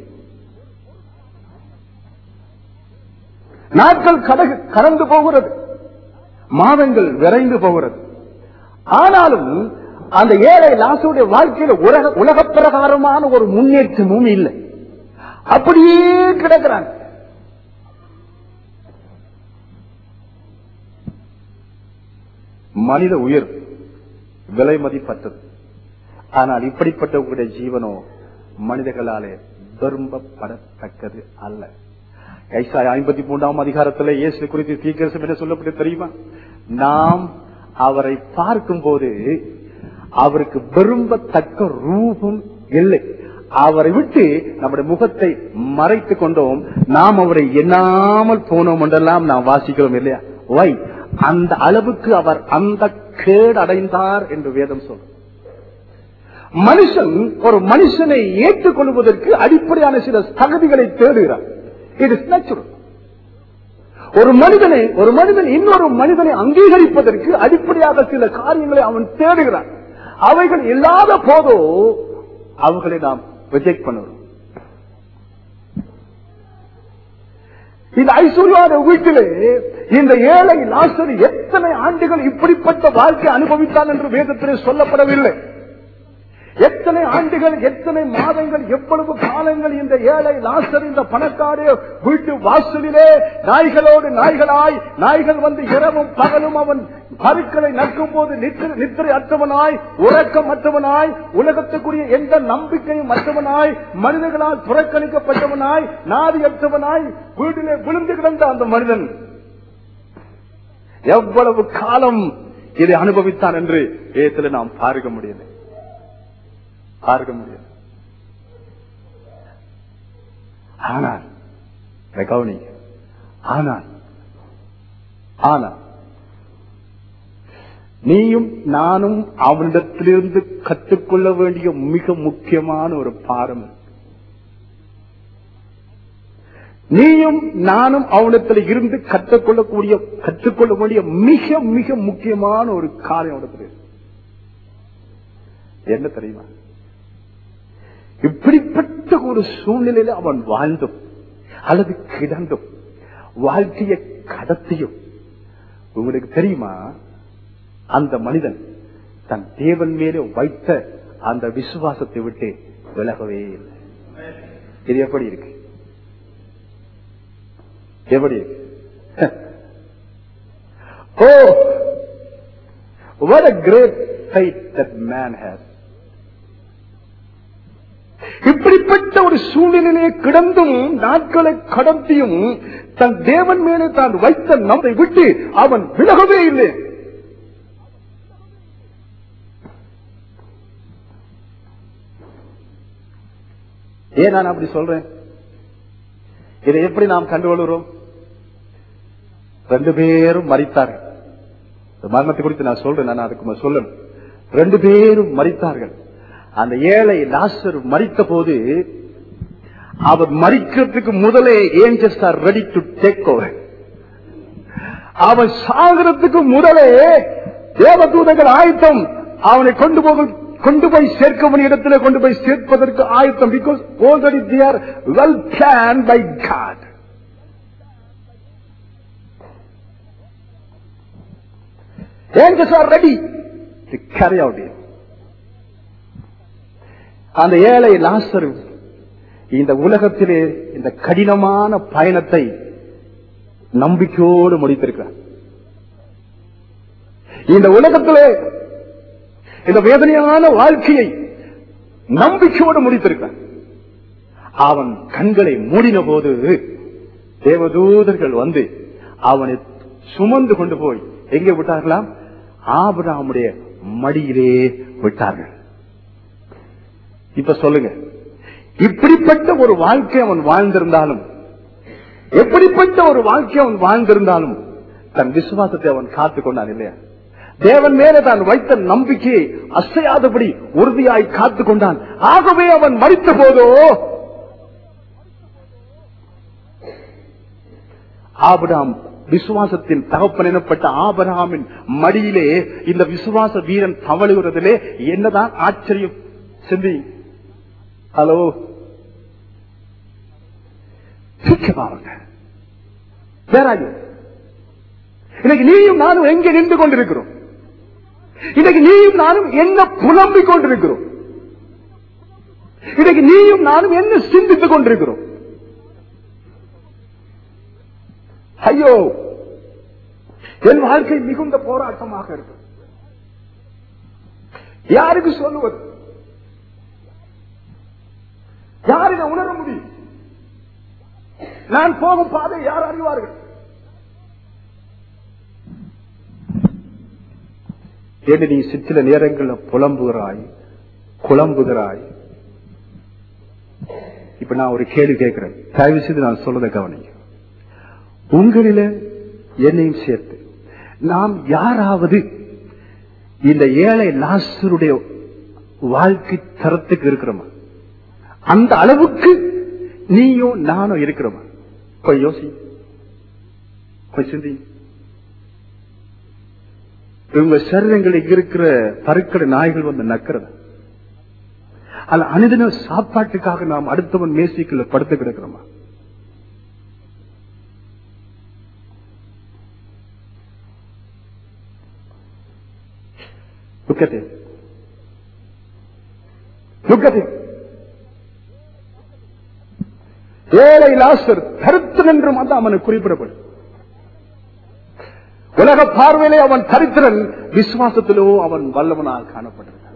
நாட்கள் கடந்து போகிறது, மாதங்கள் விரைந்து போகிறது. ஆனாலும் அந்த ஏழை லாசருடைய வாழ்க்கையில உலக பிரகாரமான ஒரு முன்னேற்றமும் இல்லை. அப்படியே கிடக்கிறான். மனித உயிர் விலை மதிப்பற்றது. ஆனால் இப்படிப்பட்டவர்களுடைய ஜீவனோ மனிதர்களாலே விரும்பப்படத்தக்கது அல்ல. ஐசாயா 53ஆம் அதிகாரத்தில் இயேசு குறித்து தீர்க்கதரிசனம் என்ன சொல்லப்பட்டு தெரியுமா? நாம் அவரை பார்க்கும் போது அவருக்கு விரும்பத்தக்க ரூபம் இல்லை. அவரை விட்டு நம்முடைய முகத்தை மறைத்துக் கொண்டோம், நாம் அவரை எண்ணாமல் போனோம் என்றெல்லாம் நாம் வாசிக்கிறோம் இல்லையா? வை அந்த அளவுக்கு அவர் அந்த கேடு அடைந்தார் என்று வேதம் சொல்லும். மனுஷன் ஒரு மனுஷனை ஏற்றுக்கொள்வதற்கு அடிப்படையான சில தகுதிகளை தேடுகிறார். It is natural. ஒரு மனிதன் இன்னொரு மனிதனை அங்கீகரிப்பதற்கு அடிப்படையாக சில காரியங்களை அவன் தேடுகிறான். அவைகள் இல்லாத போதோ அவர்களை நாம் ரிஜெக்ட் பண்ணுவோம். இந்த ஐஸ்வர்யான வீட்டிலே இந்த ஏழை லாசரு எத்தனை ஆண்டுகள் இப்படிப்பட்ட வாழ்க்கை அனுபவித்தான் என்று வேதத்திலே சொல்லப்படவில்லை. எத்தனை ஆண்டுகள், எத்தனை மாதங்கள், எவ்வளவு காலங்கள் இந்த ஏழை லாசர் இந்த பணக்கார வீட்டு வாசலிலே நாய்களோடு நாய்களாய், நாய்கள் வந்து இரவும் பகலும் அவன் பருக்களை நக்கும் போது நித்திரை அற்றவனாய், உறக்கம் அற்றவனாய், உலகத்துக்குரிய எந்த நம்பிக்கையும் அற்றவனாய், மனிதர்களால் புறக்கணிக்கப்பட்டவனாய், நாதியற்றவனாய் வீட்டிலே விழுந்து கிடந்த அந்த மனிதன் எவ்வளவு காலம் இதை அனுபவித்தான் என்று ஏத்துல நாம் பார்க்க முடியல. ஆனால் கவனிங்க, ஆனால் நீயும் நானும் அவனிடத்திலிருந்து கற்றுக்கொள்ள வேண்டிய மிக முக்கியமான ஒரு பாடம். நீயும் நானும் அவனிடத்தில் இருந்து கற்றுக்கொள்ள வேண்டிய மிக மிக முக்கியமான ஒரு காரியம் அவனிடத்தில் என்ன தெரியுமா? இப்படிப்பட்ட ஒரு சூழ்நிலையில அவன் வாழ்ந்தும் அல்லது கிடந்தும் வாழ்க்கையை கடத்தியும் உங்களுக்கு தெரியுமா, அந்த மனிதன் தன் தேவன் மேலே வைத்த அந்த விசுவாசத்தை விட்டு விலகவே இல்லை. இது எப்படி இருக்கு? எப்படி இருக்கு? Oh, what a great faith that man has. இப்படிப்பட்ட ஒரு சூழ்நிலையிலே கிடந்தும் நாட்களை கடத்தியும் தன் தேவன் மேலே தான் வைத்த நம்மை விட்டு அவன் விலகவே இல்லை. ஏன் நான் அப்படி சொல்றேன்? இதை எப்படி நாம் கண்டுகொள்கிறோம்? 2 பேரும் மரித்தார்கள். மரணத்தை குறித்து நான் சொல்றேன், நான் அதுக்கு சொல்லணும். 2 பேரும் மரித்தார்கள். அந்த ஏழை லாசர் மரித்த போது அவர் மரிக்கிறதுக்கு முதலே angels are ready to take over. அவன் சாகிறதுக்கு முதலே தேவதூதர்கள் ஆயத்தம், அவனை கொண்டு போய் சேர்க்க வேண்டிய இடத்துல கொண்டு போய் சேர்ப்பதற்கு ஆயத்தம். Because already they are well planned by God. Angels are ready to carry out it. அந்த ஏழை லாசர் இந்த உலகத்திலே இந்த கடினமான பயணத்தை நம்பிக்கையோடு முடித்திருக்கிறார். இந்த உலகத்திலே இந்த வேதனையான வாழ்க்கையை நம்பிக்கையோடு முடித்திருக்கிறார். அவன் கண்களை மூடின போது தேவதூதர்கள் வந்து அவனை சுமந்து கொண்டு போய் எங்கே விட்டார்களாம்? ஆபிரகாமுடைய மடியிலே விட்டார்கள். இப்ப சொல்லுங்க, இப்படிப்பட்ட ஒரு வாழ்க்கை அவன் வாழ்ந்திருந்தாலும், எப்படிப்பட்ட ஒரு வாழ்க்கை அவன் வாழ்ந்திருந்தாலும் தன் விசுவாசத்தை அவன் காத்துக் கொண்டான் இல்லையா? தேவன் மேலே தான் வைத்த நம்பிக்கையை அசையாதபடி உறுதியாய் காத்துக் கொண்டான். ஆகவே அவன் மரித்த போதோ ஆபிரகாம் விசுவாசத்தின் தகப்பன் எனப்பட்ட ஆபிரகாமின் மடியிலே இந்த விசுவாச வீரன் தவழுகிறதிலே என்னதான் ஆச்சரியம் சிந்தி. ஹலோ, இன்னைக்கு நீயும் நானும் எங்கே நின்று கொண்டிருக்கிறோம்? இன்னைக்கு நீயும் நானும் என்ன புலம்பிக் கொண்டிருக்கிறோம்? இன்னைக்கு நீயும் நானும் என்ன சிந்தித்துக் கொண்டிருக்கிறோம்? ஐயோ, என் வாழ்க்கை மிகுந்த போராட்டமாக இருக்கு. யாருக்கு சொல்லுவது? யாரை உணர முடியும்? நான் போகும் பாதை யார் அறிவார்கள்? என்று நீ சில நேரங்களில் புலம்புகிறாய், குழம்புகிறாய். இப்ப நான் ஒரு கேள்வி கேட்கிறேன், தயவு செய்து நான் சொல்றதை கவனிங்க. உங்களில என்னையும் சேர்த்து நாம் யாராவது இந்த ஏழை லாசருடைய வாழ்க்கை தரத்துக்கு இருக்கிறோமா? அந்த அளவுக்கு நீயோ நானோ இருக்கிறோமா? போய் யோசி, போய் சிந்தி. இவங்க சரீரங்களில் இருக்கிற பருக்கடை நாய்கள் வந்து நக்கிறது அல்ல, அனுதின சாப்பாட்டுக்காக நாம் அடுத்தவன் மேசிக்குள்ள படுத்து கிடக்கிறோமா? ஏழை லாசர் தரித்திரன் என்றும் அவனுக்கு குறிப்பிடப்படும். உலக பார்வையிலே அவன் தரித்திரன், விசுவாசத்திலோ அவன் வல்லவனாக காணப்பட்டிருக்கிறான்.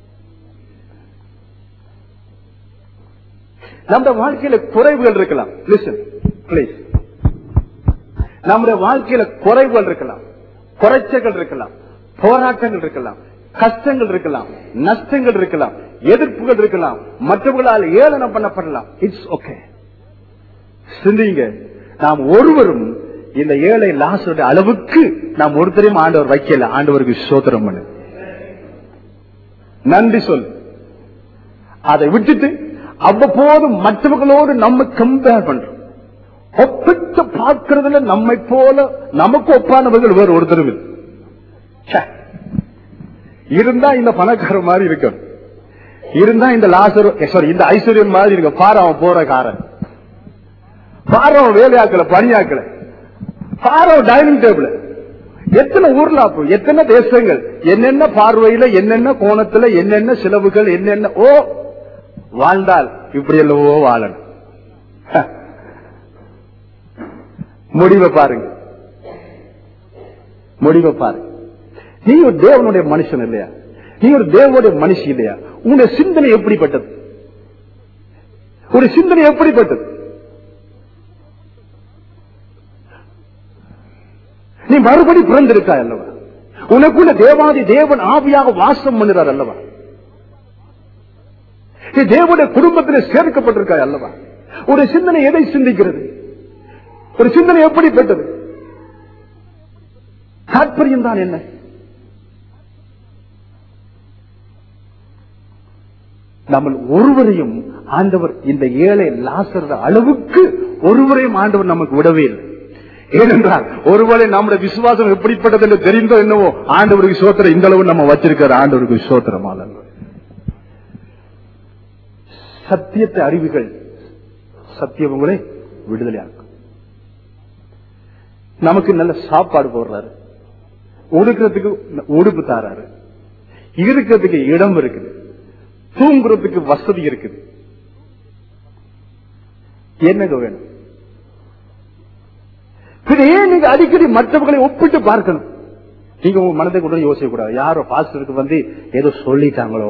நம்ம வாழ்க்கையில குறைவுகள் இருக்கலாம். Listen please. நம்முடைய வாழ்க்கையில குறைவுகள் இருக்கலாம், குறைச்சல்கள் இருக்கலாம், போராட்டங்கள் இருக்கலாம், கஷ்டங்கள் இருக்கலாம், நஷ்டங்கள் இருக்கலாம், எதிர்ப்புகள் இருக்கலாம், மற்றவர்களால் ஏளனம் பண்ணப்படலாம். It's okay. சிந்திங்க, நாம் ஒருவரும் இந்த ஏழை லாசருடைய அளவுக்கு நாம் ஒருத்தரையும் ஆண்டவர் வைக்கல. ஆண்டவருக்கு ஸ்தோத்திரம் பண்ணு, நன்றி சொல். அதை விட்டுட்டு அவ்வப்போது மற்றவர்களோடு நம்ம கம்பேர் பண்றோம். ஒப்பிட்டு பார்க்கிறதுல நம்மை போல நமக்கு ஒப்பானவர்கள் வேறு ஒருத்தரும் இல்லை. இருந்தா இந்த பணக்கார மாதிரி இருக்கணும், இருந்தா இந்த இந்த ஐஸ்வர்யம் மாதிரி இருக்க. பாரு அவன் போற காரன், பாரு அவன் வேலையாக்கல பணியாக்கல, பாரு அவன் டைனிங் டேபிள். எத்தனை ஊர்ல எத்தனை தேசங்கள், என்னென்ன பார்வையில, என்னென்ன கோணத்துல, என்னென்ன செலவுகள், என்னென்ன வாழ்ந்தால் இப்படி எல்லவோ வாழணும். முடிவை பாருங்க, முடிவை பாருங்க. நீ ஒரு தேவனுடைய மனுஷன் இல்லையா? நீ ஒரு தேவனுடைய மனுஷி இல்லையா? உன்னுடைய சிந்தனை எப்படிப்பட்டது? ஒரு சிந்தனை எப்படிப்பட்டது? நீ மறுபடி பிறந்திருக்காய் அல்லவா? உனக்குள்ள தேவாதி தேவன் ஆவியாக வாசம் பண்ணுறார் அல்லவா? நீ தேவனுடைய குடும்பத்தில் சேர்க்கப்பட்டிருக்காய் அல்லவா? ஒரு சிந்தனை எதை சிந்திக்கிறது? ஒரு சிந்தனை எப்படிப்பட்டது? தாற்பயம் தான் என்ன? நம்ம ஒருவரையும் ஆண்டவர் இந்த ஏழை லாசர் அளவுக்கு ஒருவரையும் ஆண்டவர் நமக்கு விடவே இல்லை. ஏனென்றால் ஒருவேளை நம்முடைய விசுவாசம் எப்படிப்பட்டது என்று தெரிந்தோ என்னவோ, ஆண்டவருக்கு சோத்திரம் இந்த அளவு நம்ம வச்சிருக்கிற ஆண்டவருக்கு சோத்திரமால. சத்தியத்தை அறிவுகள், சத்தியம் உங்களை விடுதலையாக்கும். நமக்கு நல்ல சாப்பாடு போடுறாரு, உடுக்கிறதுக்கு உடுப்பு தாராரு, இருக்கிறதுக்கு இடம் இருக்குது, தூங்குறதுக்கு வசதி இருக்குது. என்னங்க வேணும்? ஏன் நீங்க அடிக்கடி மற்றவர்களை ஒப்பிட்டு பார்க்கணும்? நீங்க உங்க மனதை கூட யோசிக்க கூடாது. யாரோ பாஸ்டருக்கு வந்து ஏதோ சொல்லிட்டாங்களோ.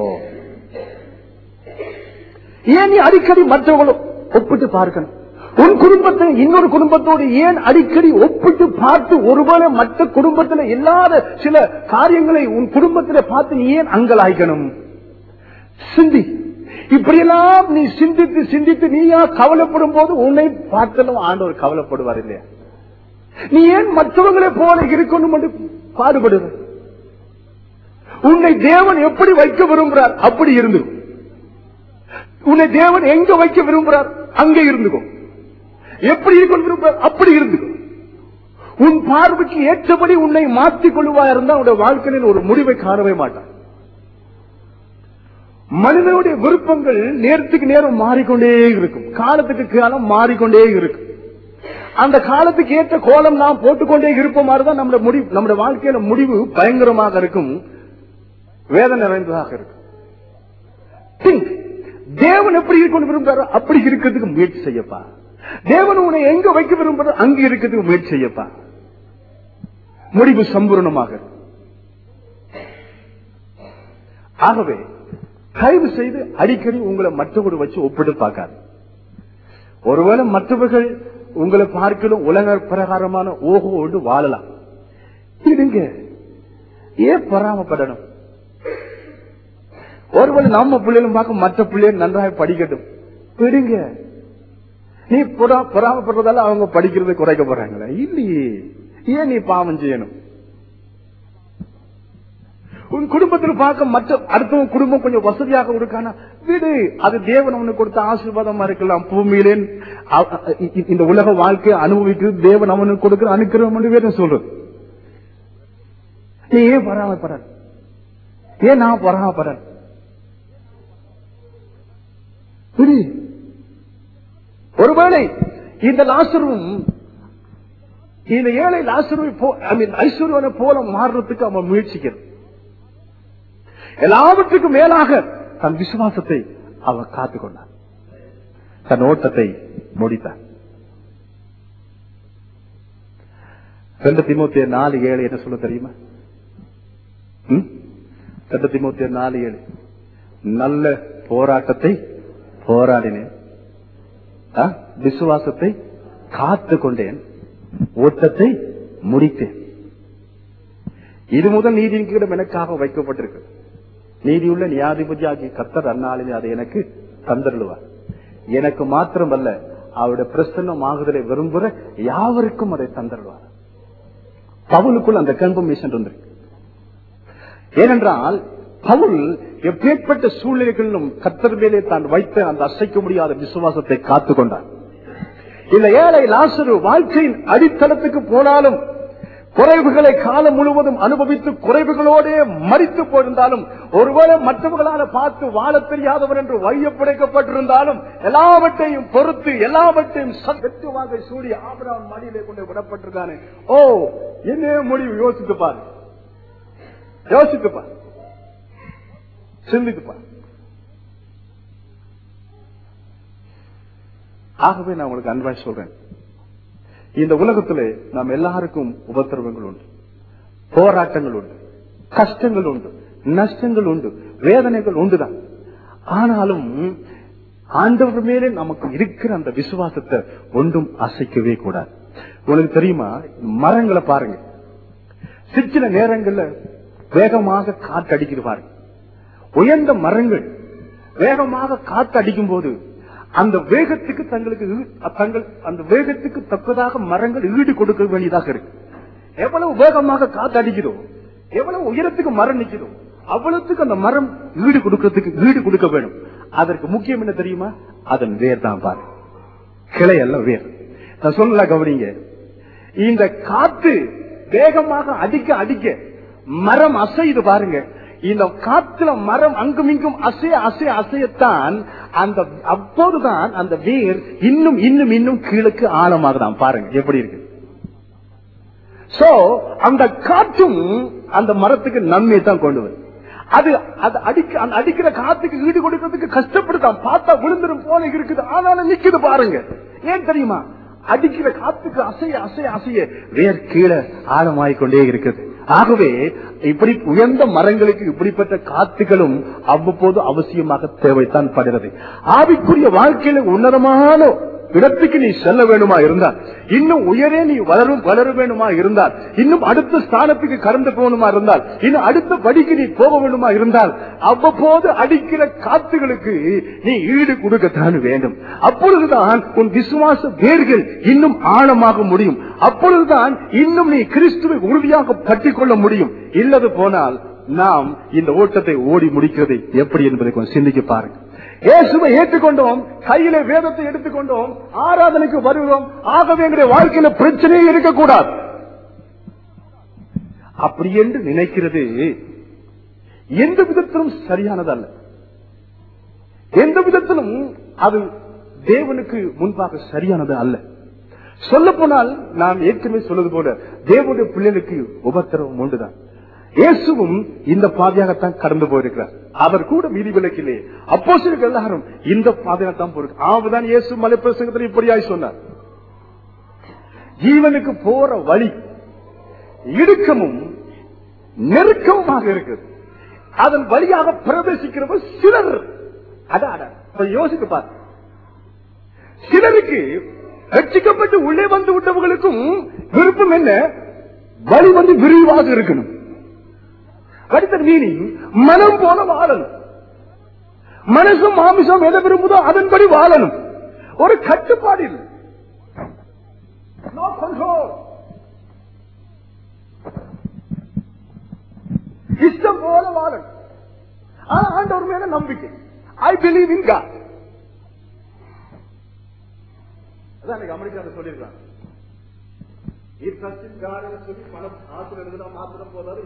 ஏன் நீ அடிக்கடி மற்றவர்களை ஒப்பிட்டு பார்க்கணும்? உன் குடும்பத்தை இன்னொரு குடும்பத்தோடு ஏன் அடிக்கடி ஒப்பிட்டு பார்த்து, ஒருவேளை மற்ற குடும்பத்தில் இல்லாத சில காரியங்களை உன் குடும்பத்தில் பார்த்து நீ ஏன் அங்கலாய்க்கணும்? சிந்தி. இப்படியெல்லாம் நீ சிந்தித்து சிந்தித்து நீயா கவலைப்படும் போது உன்னை பார்த்தாலும் ஆண்டவர் கவலைப்படுவார் இல்லையா? நீ ஏன் மற்றவர்களை போல இருக்கணும் என்று பாடுபடுற? உன்னை தேவன் எப்படி வைக்க விரும்புகிறார் அப்படி இருந்து, உன்னை தேவன் எங்க வைக்க விரும்புகிறார் அங்கே இருந்துக்கும். எப்படி இருக்க விரும்புகிறார் அப்படி இருந்துக்கும். உன் பார்வைக்கு ஏற்றபடி உன்னை மாற்றிக் கொள்வாய் இருந்தால் உன்னுடைய வாழ்க்கையில் ஒரு முடிவை காணவே மாட்டான். மனிதனுடைய விருப்பங்கள் நேரத்துக்கு நேரம் மாறிக்கொண்டே இருக்கும், காலத்துக்கு காலம் மாறிக்கொண்டே இருக்கும். அந்த காலத்துக்கு ஏற்ற கோலம் நாம் போட்டுக்கொண்டே இருப்ப மாதிரிதான் நம்முடைய வாழ்க்கையில முடிவு பயங்கரமாக இருக்கும், வேதனை நிறைந்ததாக இருக்கும். தேவன் எப்படி இருக்கணும் விரும்புறாரோ அப்படி இருக்கிறதுக்கு முயற்சி செய்யப்பா. தேவன் உன்னை எங்க வைக்க விரும்புற அங்க இருக்கிறதுக்கு முயற்சி செய்யப்பா. முடிவு சம்பூர்ணமாக. ஆகவே தயவு செய்து அடிக்கடி உங்களை மற்றவர்கள் வச்சு ஒப்பிட்டு பார்க்காது. ஒருவேளை மற்றவர்கள் உங்களை பார்க்கலும் உலக பிரகாரமான ஓகோடு வாழலாம். இருங்க, ஏன் பொறாமப்படணும்? ஒருவேளை நம்ம பிள்ளைகளும் பார்க்க மற்ற பிள்ளைகள் நன்றாக படிக்கட்டும், விடுங்க. நீ பொறாமப்படுறதால அவங்க படிக்கிறது குறைக்க போறாங்களா? இல்லையே. ஏன் நீ பாவம் செய்யணும்? உன் குடும்பத்தில் பார்க்க மற்ற அடுத்தவங்க குடும்பம் கொஞ்சம் வசதியாக இருக்கானா, வீடு அது தேவன் அவனுக்கு கொடுத்த ஆசீர்வாதமா இருக்கலாம். பூமியிலே இந்த உலக வாழ்க்கையை அனுபவிக்கிறது தேவன் அவனுக்கு கொடுக்கிற அனுக்கிரகம் வேதம் சொல்றது. நீ ஏன் பொறாமப்பட? ஏன் நான் பொறாமப்பட? ஒருவேளை இந்த லாசரும் இந்த ஏழை லாசருவை ஐஸ்வர்யனை போல மாறுறதுக்கு அவன் முயற்சிக்கிறான். எல்லாவற்றுக்கும் மேலாக தன் விசுவாசத்தை அவர் காத்துக்கொண்டார், தன் ஓட்டத்தை முடித்தார். 2 தீமோத்தேயு 4:7 என்ன சொல்ல தெரியுமா? 2 தீமோத்தேயு 4:7 நல்ல போராட்டத்தை போராடினேன், விசுவாசத்தை காத்து கொண்டேன், ஓட்டத்தை முடித்தேன். இது முதல் நீதியின் கீழ் எனக்காக வைக்கப்பட்டிருக்கு. நீதியுள்ள நியாயாதிபதியாகிய கர்த்தர் அந்நாளில் அதை எனக்கு தந்தருளுவார். எனக்கு மாத்திரமல்ல, அவருடைய பிரசன்னமாகுதலை விரும்புகிற யாவருக்கும் அதை தந்தருளுவார். பவுலுக்குள் அந்த கன்ஃபர்மேஷன் இருந்திருக்கு. ஏனென்றால் பவுல் எப்பேற்பட்ட சூழ்நிலைகளிலும் கர்த்தர் மேலே தான் வைத்த அந்த அசைக்க முடியாத விசுவாசத்தை காத்துக்கொண்டார். இந்த ஏழை லாசரு வாழ்க்கையின் அடித்தளத்துக்கு போனாலும், குறைவுகளை காலம் முழுவதும் அனுபவித்து குறைவுகளோடே மரித்து போயிருந்தாலும், ஒருவேளை மற்றவர்களால பார்த்து வாழ தெரியாதவர் என்று வையப்படைக்கப்பட்டிருந்தாலும், எல்லாவற்றையும் பொறுத்து எல்லாவற்றையும் வெற்றுவாக சூடி ஆபிரகாம் மடியிலே கொண்டு விடப்பட்டிருக்கானே. ஓ, என்ன முடிவு? யோசித்துப்பார், யோசித்துப்பார், சிந்தித்துப்பார். ஆகவே நான் உங்களுக்கு அன்பாய் சொல்றேன், இந்த உலகத்திலே நாம் எல்லாருக்கும் உபத்திரவங்கள் உண்டு, போராட்டங்கள் உண்டு, கஷ்டங்கள் உண்டு, நஷ்டங்கள் உண்டு, வேதனைகள் உண்டுதான். ஆனாலும் ஆண்டவர் மேலே நமக்கு இருக்கிற அந்த விசுவாசத்தை ஒன்றும் அசைக்கவே கூடாது. உங்களுக்கு தெரியுமா, மரங்களை பாருங்க, சில நேரங்கள்ல வேகமாக காற்று அடிக்கிறது பாருங்க. உயர்ந்த மரங்கள் வேகமாக காற்று அடிக்கும் போது அந்த வேகத்துக்கு அந்த வேகத்துக்கு தக்கதாக மரங்கள் ஈடு கொடுக்க வேண்டியதாக இருக்கு. எவ்வளவு வேகமாக காத்து அடிக்குதோ, எவ்வளவு உயரத்துக்கு மரம் நிக்குதோ, அவ்வளவுக்கு அந்த மரம் ஈடு கொடுக்க வேணும். அதற்கு முக்கியம் என்ன தெரியுமா? அதன் வேர் தான் பாரு, கிளை அல்ல வேர். நான் சொல்லல, கவனிங்க. இந்த காத்து வேகமாக அடிக்க அடிக்க மரம் அசையுது பாருங்க. இந்த காத்துல மரம் அங்கும் இங்கும் அசையத்தான் அப்போதுதான் அந்த வேர் இன்னும் இன்னும் இன்னும் கீழுக்கு ஆழமாகதான். பாருங்க எப்படி இருக்கு. சோ அந்த காற்றும் அந்த மரத்துக்கு நன்மை தான் கொண்டு வரும். அது அடிக்கிற காத்துக்கு ஈடு கொடுக்கிறதுக்கு கஷ்டப்படுத்தான். பார்த்தா விழுந்துரும் போல இருக்குது, ஆனாலும் நிக்குது பாருங்க. ஏன் தெரியுமா? அடிக்கிற காத்துக்கு அசைய வேர் கீழே ஆழமாயிக்கொண்டே இருக்குது. ஆகவே இப்படி உயர்ந்த மரங்களுக்கு இப்படிப்பட்ட காத்துகளும் அவ்வப்போது அவசியமாக தேவைத்தான் படுகிறது. ஆவிக்குரிய வாழ்க்கையில உன்னதமான இடத்துக்கு நீ செல்ல வேணுமா இருந்தால், இன்னும் உயரே நீ வளர வேணுமா இருந்தால், இன்னும் அடுத்த ஸ்தானத்துக்கு கடந்து போகணுமா இருந்தால், இன்னும் அடுத்த படிக்கு நீ போக வேணுமா இருந்தால், அவ்வப்போது அடிக்கிற காத்துகளுக்கு நீ ஈடு கொடுக்கத்தான் வேண்டும். அப்பொழுதுதான் உன் விசுவாச வேர்கள் இன்னும் ஆழமாக முடியும். அப்பொழுதுதான் இன்னும் நீ கிறிஸ்துவை உறுதியாக பற்றிக் கொள்ள முடியும். இல்லது போனால் நாம் இந்த ஓட்டத்தை ஓடி முடிக்கிறது எப்படி என்பதை கொஞ்சம் சிந்திக்க பாருங்க. இயேசுவை ஏற்றுக்கொண்டோம், கையில வேதத்தை எடுத்துக்கொண்டோம், ஆராதனைக்கு வருகிறோம். ஆகவே எங்களுடைய வாழ்க்கையில பிரச்சனையே இருக்கக்கூடாது அப்படி என்று நினைக்கிறது எந்த விதத்திலும் சரியானதல்ல. எந்த விதத்திலும் அது தேவனுக்கு முன்பாக சரியானது அல்ல. சொல்ல போனால் நான் ஏற்கனவே சொல்வது போல தேவனுடைய பிள்ளைகளுக்கு உபத்திரவம் உண்டுதான். இயேசுவும் இந்த பாதையாகத்தான் கடந்து போயிருக்கிறார். அவர் கூட மீதி விலக்கிலே அப்போஸ்தலர்கள் எல்லாரும் இந்த பாதையாகத்தான் போயிருக்கிறார். அவர்தான் இயேசு மலைப்பிரசங்கத்தில் இப்படியாய் சொன்னார், ஜீவனுக்கு போற வழி இடுக்கமும் நெருக்கமாக இருக்குது, அதன் வழியாக பிரவேசிக்கிறவர் சிலர். யோசித்து பார், சிலருக்கு ரட்சிக்கப்பட்டு உள்ளே வந்து விட்டவர்களுக்கும் விருப்பம் என்ன? வழி வந்து விரிவாக இருக்கணும். மனம் போல வாழணும். மனசும் மாமிசம் எதை விரும்புதோ அதன்படி வாழணும். ஒரு கட்டுப்பாடு இல்லை, இஷ்டம் போல வாழணும். ஆண்டவர் மேல நம்பிக்கை. I believe in God. அதான் அமெரிக்காவை சொல்லிருக்காங்க, சொல்லி பணம் ஆசிரியர் எழுதுனா மாத்திரம் போதாது,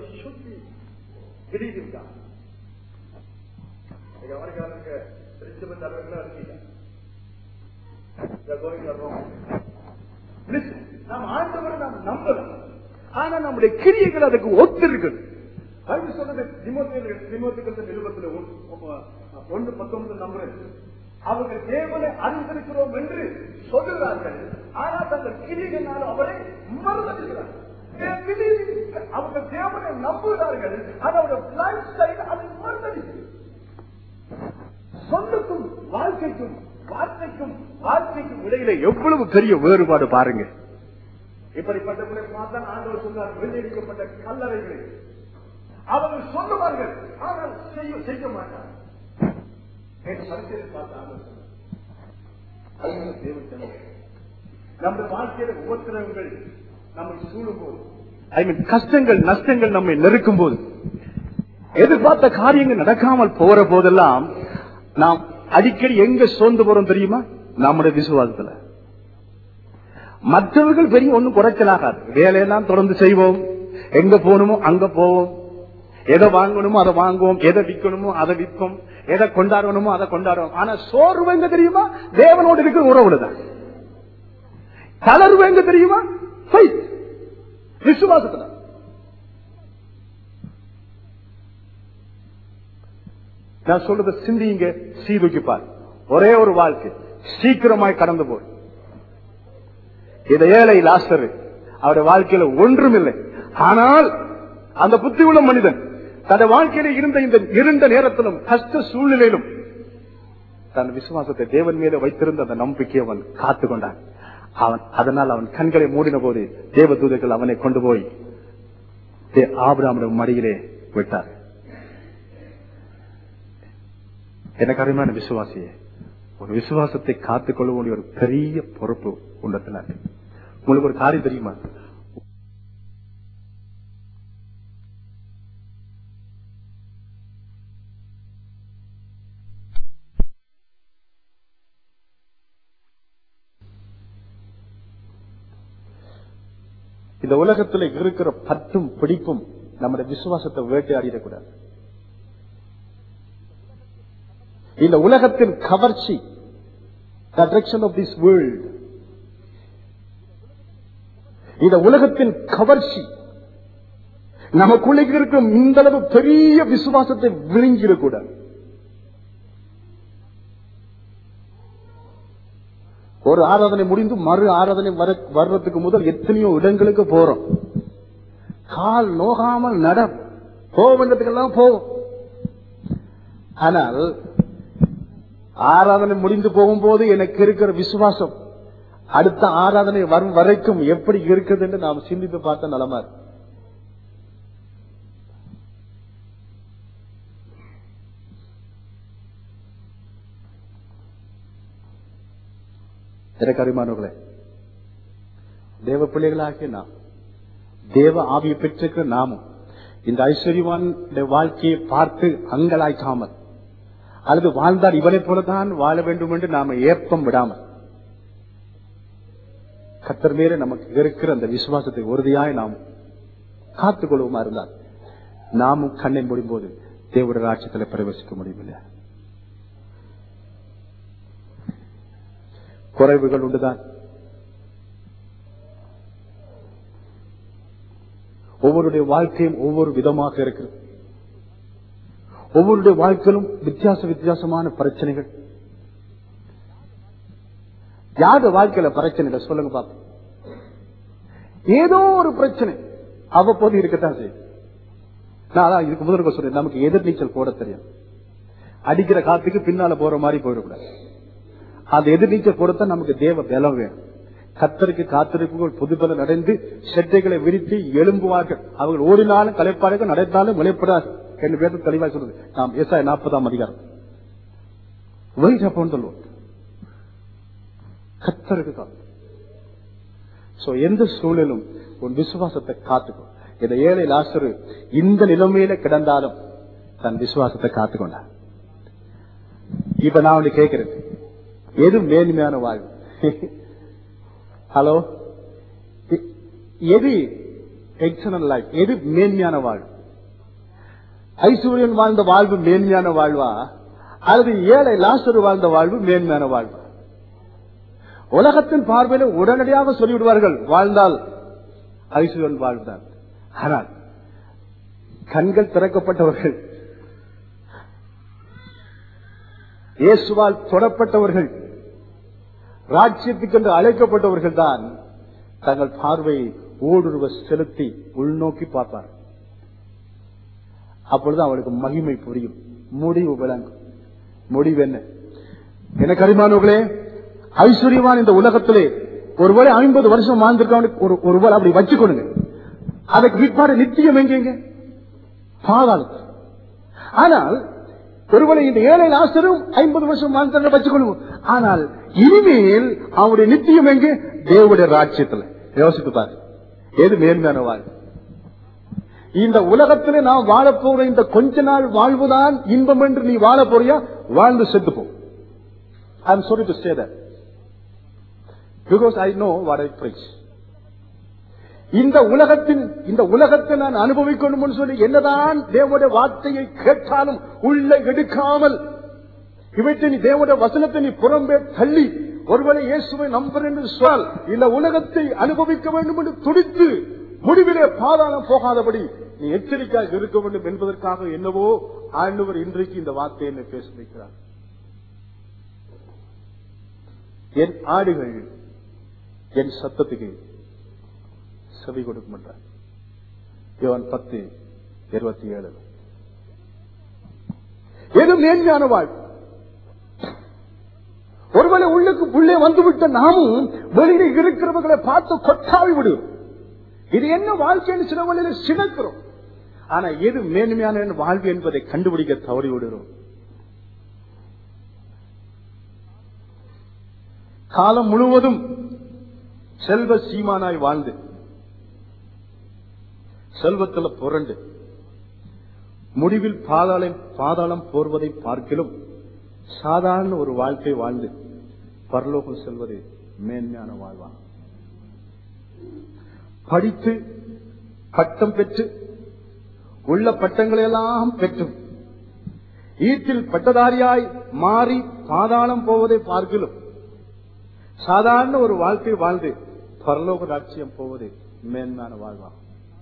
அமெரிக்காவுக்கு நாம் ஆண்டவரை நாம் நம்பலாம். ஆனா நம்முடைய கிரியைகள் அதுக்கு ஒத்திருக்கு. சொன்னது நிருபத்தில் 1:19 நம்புறேன், அவர்கள் தேவனை அறிந்திருக்கிறோம் என்று சொல்லுகிறார்கள், ஆனால் தங்கள் கிரியைகளால் அவரை மறுதலிக்கிறார்கள். அவர்கள் தேவனை நம்புகிறார்கள், அதோட லைஃப் ஸ்டைல் அதை மறுதலிக்கிறது. சொல்லுக்கும் வாழ்க்கைக்கும் வாழ்க்கைக்கும் இடையில எவ்வளவு பெரிய வேறுபாடு பாருங்க. இப்படிப்பட்டவர்களை பார்த்தான் ஆண்டவர் சொன்னார், வெளியடிக்கப்பட்ட கல்லறைகளை அவர்கள் சொல்லுவார்கள், ஆனால் செய்ய மாட்டார். நம்முடைய வாழ்க்கையில உபத்திரவங்கள் நம்மை சூழும் போது, கஷ்டங்கள் நஷ்டங்கள் நம்மை நெருக்கும் போது, எதிர்பார்த்த காரியங்கள் நடக்காமல் போற போதெல்லாம் நாம் அடிக்கடி எங்க சோர்ந்து போறோம் தெரியுமா? நம்முடைய விசுவாசத்துல. மற்றவர்கள் பெரிய ஒண்ணும் குறைச்சலாகாது. வேலையெல்லாம் தொடர்ந்து செய்வோம், எங்க போகணுமோ அங்க போவோம், எதை வாங்கணுமோ அதை வாங்குவோம், எதை விற்கணுமோ அதை விற்போம், எதை கொண்டாடணுமோ அதை கொண்டாடுவோம். ஆனா சோர்வு எங்க தெரியுமா? தேவனோடு இருக்கிற உறவுதான். தளர்வு எங்க தெரியுமா? விசுவாசத்துல. நான் சொல்றத சிந்திங்க, சீதுக்கிப்பார். ஒரே ஒரு வாழ்க்கை சீக்கிரமாய் கடந்து போய் இந்த ஏழை லாசரு அவருடைய வாழ்க்கையில ஒன்றும் இல்லை. ஆனால் அந்த புத்தி உள்ள மனிதன் தன் வாழ்க்கையில இருந்த இந்த இருண்ட நேரத்திலும் கஷ்ட சூழ்நிலையிலும் தன் விசுவாசத்தை தேவன் மீது வைத்திருந்த அந்த நம்பிக்கையை அவன் காத்துக்கொண்டான். அதனால் அவன் கண்களை மூடின போது தேவ தூதர்கள் அவனை கொண்டு போய் ஆபிரகாமுடைய மடியிலே விட்டார். எனக்கு அருமையான விசுவாசியே, ஒரு விசுவாசத்தை காத்துக்கொள்ள வேண்டிய ஒரு பெரிய பொறுப்பு உள்ளத்துல. உங்களுக்கு ஒரு காரியம் தெரியுமா? இந்த உலகத்தில் இருக்கிற பற்றும் பிடிப்பும் நம்முடைய விசுவாசத்தை வேட்டையாடிடக்கூடாது. இந்த உலகத்தின் கவர்ச்சி, the attraction of this world, இந்த உலகத்தின் கவர்ச்சி நமக்குள்ளே இருக்கும் இந்த அளவு பெரிய விசுவாசத்தை விழுங்கிடக்கூடாது. ஒரு ஆராதனை முடிந்து மறு ஆராதனை வர்றதுக்கு முதல் எத்தனையோ இடங்களுக்கு போறோம். கால் நோகாமல் நட போக வேண்டியதுக்கெல்லாம் போவோம். ஆனால் ஆராதனை முடிந்து போகும்போது எனக்கு இருக்கிற விசுவாசம் அடுத்த ஆராதனை வரும் வரைக்கும் எப்படி இருக்குது என்று நாம் சிந்தித்து பார்த்த நலமா இருக்கு. எனக்கு அருமையானவர்களே, தேவ பிள்ளைகளாகிய நாம், தேவ ஆவியை பெற்றிருக்கிற நாமும் இந்த ஐஸ்வர்யவான் வாழ்க்கையை பார்த்து அங்கலாய்க்காமல், அல்லது வாழ்ந்தால் இவனை போலதான் வாழ வேண்டும் என்று நாம ஏப்பம் விடாமல், கர்த்தர் மேல நமக்கு இருக்கிற அந்த விசுவாசத்தை உறுதியாய் நாம் காத்துக் கொள்வோமா இருந்தால் நாமும் கண்ணை மூடும் போது தேவனுடைய ராஜ்யத்தில் பிரவேசிக்க முடியவில்லை. குறைவுகள் உண்டுதான். ஒவ்வொருடைய வாழ்க்கையும் ஒவ்வொரு விதமாக இருக்கிறது. ஒவ்வொருடைய வாழ்க்கையிலும் வித்தியாசமான பிரச்சனைகள். யாரு வாழ்க்கையில பிரச்சனைகள் சொல்லுங்க பாப்போம். ஏதோ ஒரு பிரச்சனை அவ்வப்போது இருக்கத்தான் செய்யும். நான் இதுக்கு முதல்ல சொல்றேன், நமக்கு எதிர்நீச்சல் போட தெரியும். அடிக்கிற காத்துக்கு பின்னால போற மாதிரி போயிடக்கூடாது. அந்த எதிர்நீச்சல் போடத்தான் நமக்கு தேவ பலம் வேணும். கர்த்தருக்கு காத்திருப்புகள் புதுபலம் அடைந்து செட்டைகளை விரித்து எழும்புவார்கள். அவர்கள் ஓடினாலும் கலைப்பார்கள், நடந்தாலும் விளைப்படார்கள் என்று வேதம் தெளிவாக சொல்றது. நாம் ஏசாயா 40ஆம் அதிகாரம். வெயிட் அப்போன்னு சொல்லுவோம். கர்த்தருக்கு காத்து. சோ எந்த சூழலும் உன் விசுவாசத்தை காத்துக்கோ. இந்த ஏழை லாசரு இந்த நிலைமையில கிடந்தாலும் தன் விசுவாசத்தை காத்துக்கொண்டார். இப்ப நான் வந்து கேட்கிறேன், எது மேன்மையான வாழ்வு? ஹலோ, எது எக்ஸலன்ட் லைஃப்? எது மேன்மையான வாழ்வு? ஐஸ்வர்யன் வாழ்ந்த வாழ்வு மேன்மையான வாழ்வா, அல்லது ஏழை லாசரு வாழ்ந்த வாழ்வு மேன்மையான வாழ்வா? உலகத்தின் பார்வையில உடனடியாக சொல்லிவிடுவார்கள், வாழ்ந்தால் ஐஸ்வர்யன் வாழ்வுதான். ஆனால் கண்கள் திறக்கப்பட்டவர்கள், இயேசுவால் தொடப்பட்டவர்கள், ராஜ்யத்துக்கென்று அழைக்கப்பட்டவர்கள் தான் தங்கள் பார்வையை ஊடுருவ செலுத்தி உள்நோக்கி பார்ப்பார். அப்பொழுது அவளுக்கு மகிமை புரியும், முடிவு விளங்கும். முடிவு என்ன? எனக்கு அருமையானவர்களே, ஐஸ்வர்யவான் இந்த உலகத்திலே ஒருவேளை 50 வருஷம் வாழ்ந்திருக்க ஒருவேளை அப்படி வச்சுக்கொடுங்க. அதுக்கு பிற்பாடு நித்தியம் எங்கெங்க? பாதாளத்தில். ஆனால் ஒருவேளை இந்த ஏழை லாசரும் 50 வருஷம் வாழ்ந்த வச்சுக்கொள்வோம். ஆனால் இனிமேல் அவருடைய நித்தியம் எங்கே? தேவனுடைய ராஜ்யத்தில். யோசித்து பாரு, எது மேன்மையான வாழ்வு? இந்த உலகத்திலே நாம் வாழப்போற இந்த கொஞ்ச நாள் வாழ்வுதான் இன்பம் என்று நீ வாழ போறியா? வாழ்ந்து செத்து போ. I am sorry to say that. because I know what I preach. இந்த உலகத்தை நான் அனுபவிக்கணும்னு சொல்லி என்னதான் தேவனுடைய வார்த்தையை கேட்டாலும் உள்ள எடுக்காமல் இவற்றை நீ தேவனுடைய வசனத்தை நீ புறம்பே தள்ளி ஒருவேளை இயேசுவை நம்புறேன் என்று சொல் இந்த உலகத்தை அனுபவிக்க வேண்டும் என்று துடித்து முடிவிலே பாதாளம் போகாதபடி நீ எச்சரிக்கையாக இருக்க வேண்டும் என்பதற்காக என்னவோ ஆண்டவர் இன்றைக்கு இந்த வார்த்தையை என்னை பேச வைக்கிறார். என் ஆடுகள் என் சத்தத்துக்கு செவி கொடுக்க மாட்டார். யோவான் 10:27. எது மேன்மையான வாழ்க்கை? ஒருவேளை உள்ளே வந்துவிட்ட நாமும் வெளியே இருக்கிறவர்களை பார்த்து கொட்டாவி விடுவோம். இது என்ன வாழ்க்கைன்னு சில வழியில சினக்கிறோம். ஆனா எது மேன்மையான வாழ்வு என்பதை கண்டுபிடிக்க தவறி விடுகிறோம். காலம் முழுவதும் செல்வ சீமானாய் வாழ்ந்து செல்வத்தில் புரண்டு முடிவில் பாதாளம் போர்வதை பார்க்கிலும் சாதாரண ஒரு வாழ்க்கை வாழ்ந்து பரலோகம் செல்வது மேன்மையான வாழ்வா? படித்து பட்டம் பெற்று உள்ள பட்டங்களை எல்லாம் பெற்றும் ஈட்டில் பட்டதாரியாய் மாறி பாதாளம் போவதை பார்க்கிலும் சாதாரண ஒரு வாழ்க்கை வாழ்ந்து பரலோக ராட்சியம் போவது மேன்மையான வாழ்வா?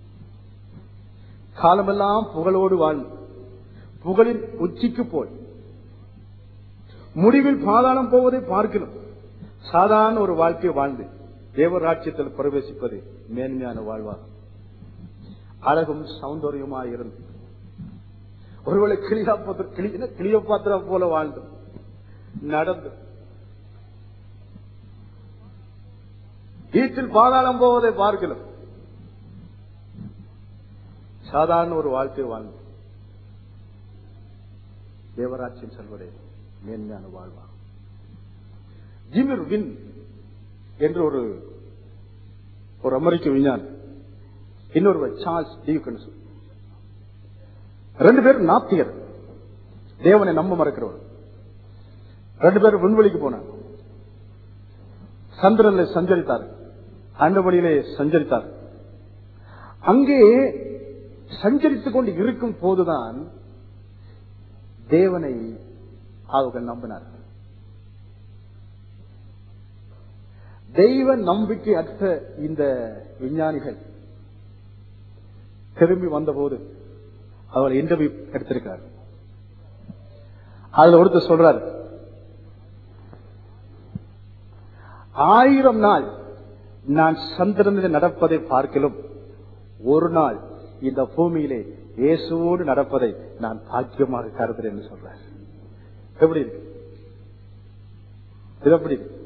காலமெல்லாம் புகழோடு வாழ்ந்து புகழின் உச்சிக்கு போய் முடிவில் பாதாளம் போவதை பார்க்கணும் சாதாரண ஒரு வாழ்க்கை வாழ்ந்து தேவராட்சியத்தில் பிரவேசிப்பது மேன்மையான வாழ்வா? அழகும் சௌந்தரியமாக இருந்து ஒருவேளை கிளியோபாத்திரா போல வாழ்ந்து நடந்து வீட்டில் பாதாளம் போவதை பார்க்கலாம் சாதாரண ஒரு வாழ்க்கை வாழ்ந்து தேவராட்சியம் செல்வதே மேன்மையான வாழ்வா? ஜிமிர் வின் என்று ஒரு அமெரிக்க விஞ்ஞானி, இன்னொருவர் சார்ல்ஸ் டியூக்கன்ஸ், 2 பேரும் நாத்திகர், தேவனை நம்ப மறக்கிறவர். 2 பேரும் விண்வெளிக்கு போனார், சந்திரனில் சஞ்சரித்தார், அண்டவெளியிலே சஞ்சரித்தார். அங்கே சஞ்சரித்துக் கொண்டு இருக்கும் போதுதான் தேவனை அவர்கள் நம்பினார். தெய்வ நம்பிக்கை அற்ற இந்த விஞ்ஞானிகள் திரும்பி வந்தபோது அவர் இன்டர்வியூ எடுத்திருக்கார். அதுல ஒருத்தர் சொல்றார், 1000 நாள் நான் சந்திரனில் நடப்பதை பார்க்கலும் ஒரு நாள் இந்த பூமியிலே இயேசுவோடு நடப்பதை நான் பாக்கியமாக கருதுறேன் என்று சொல்றார். எப்படி இருக்கு? இது எப்படி இருக்கு?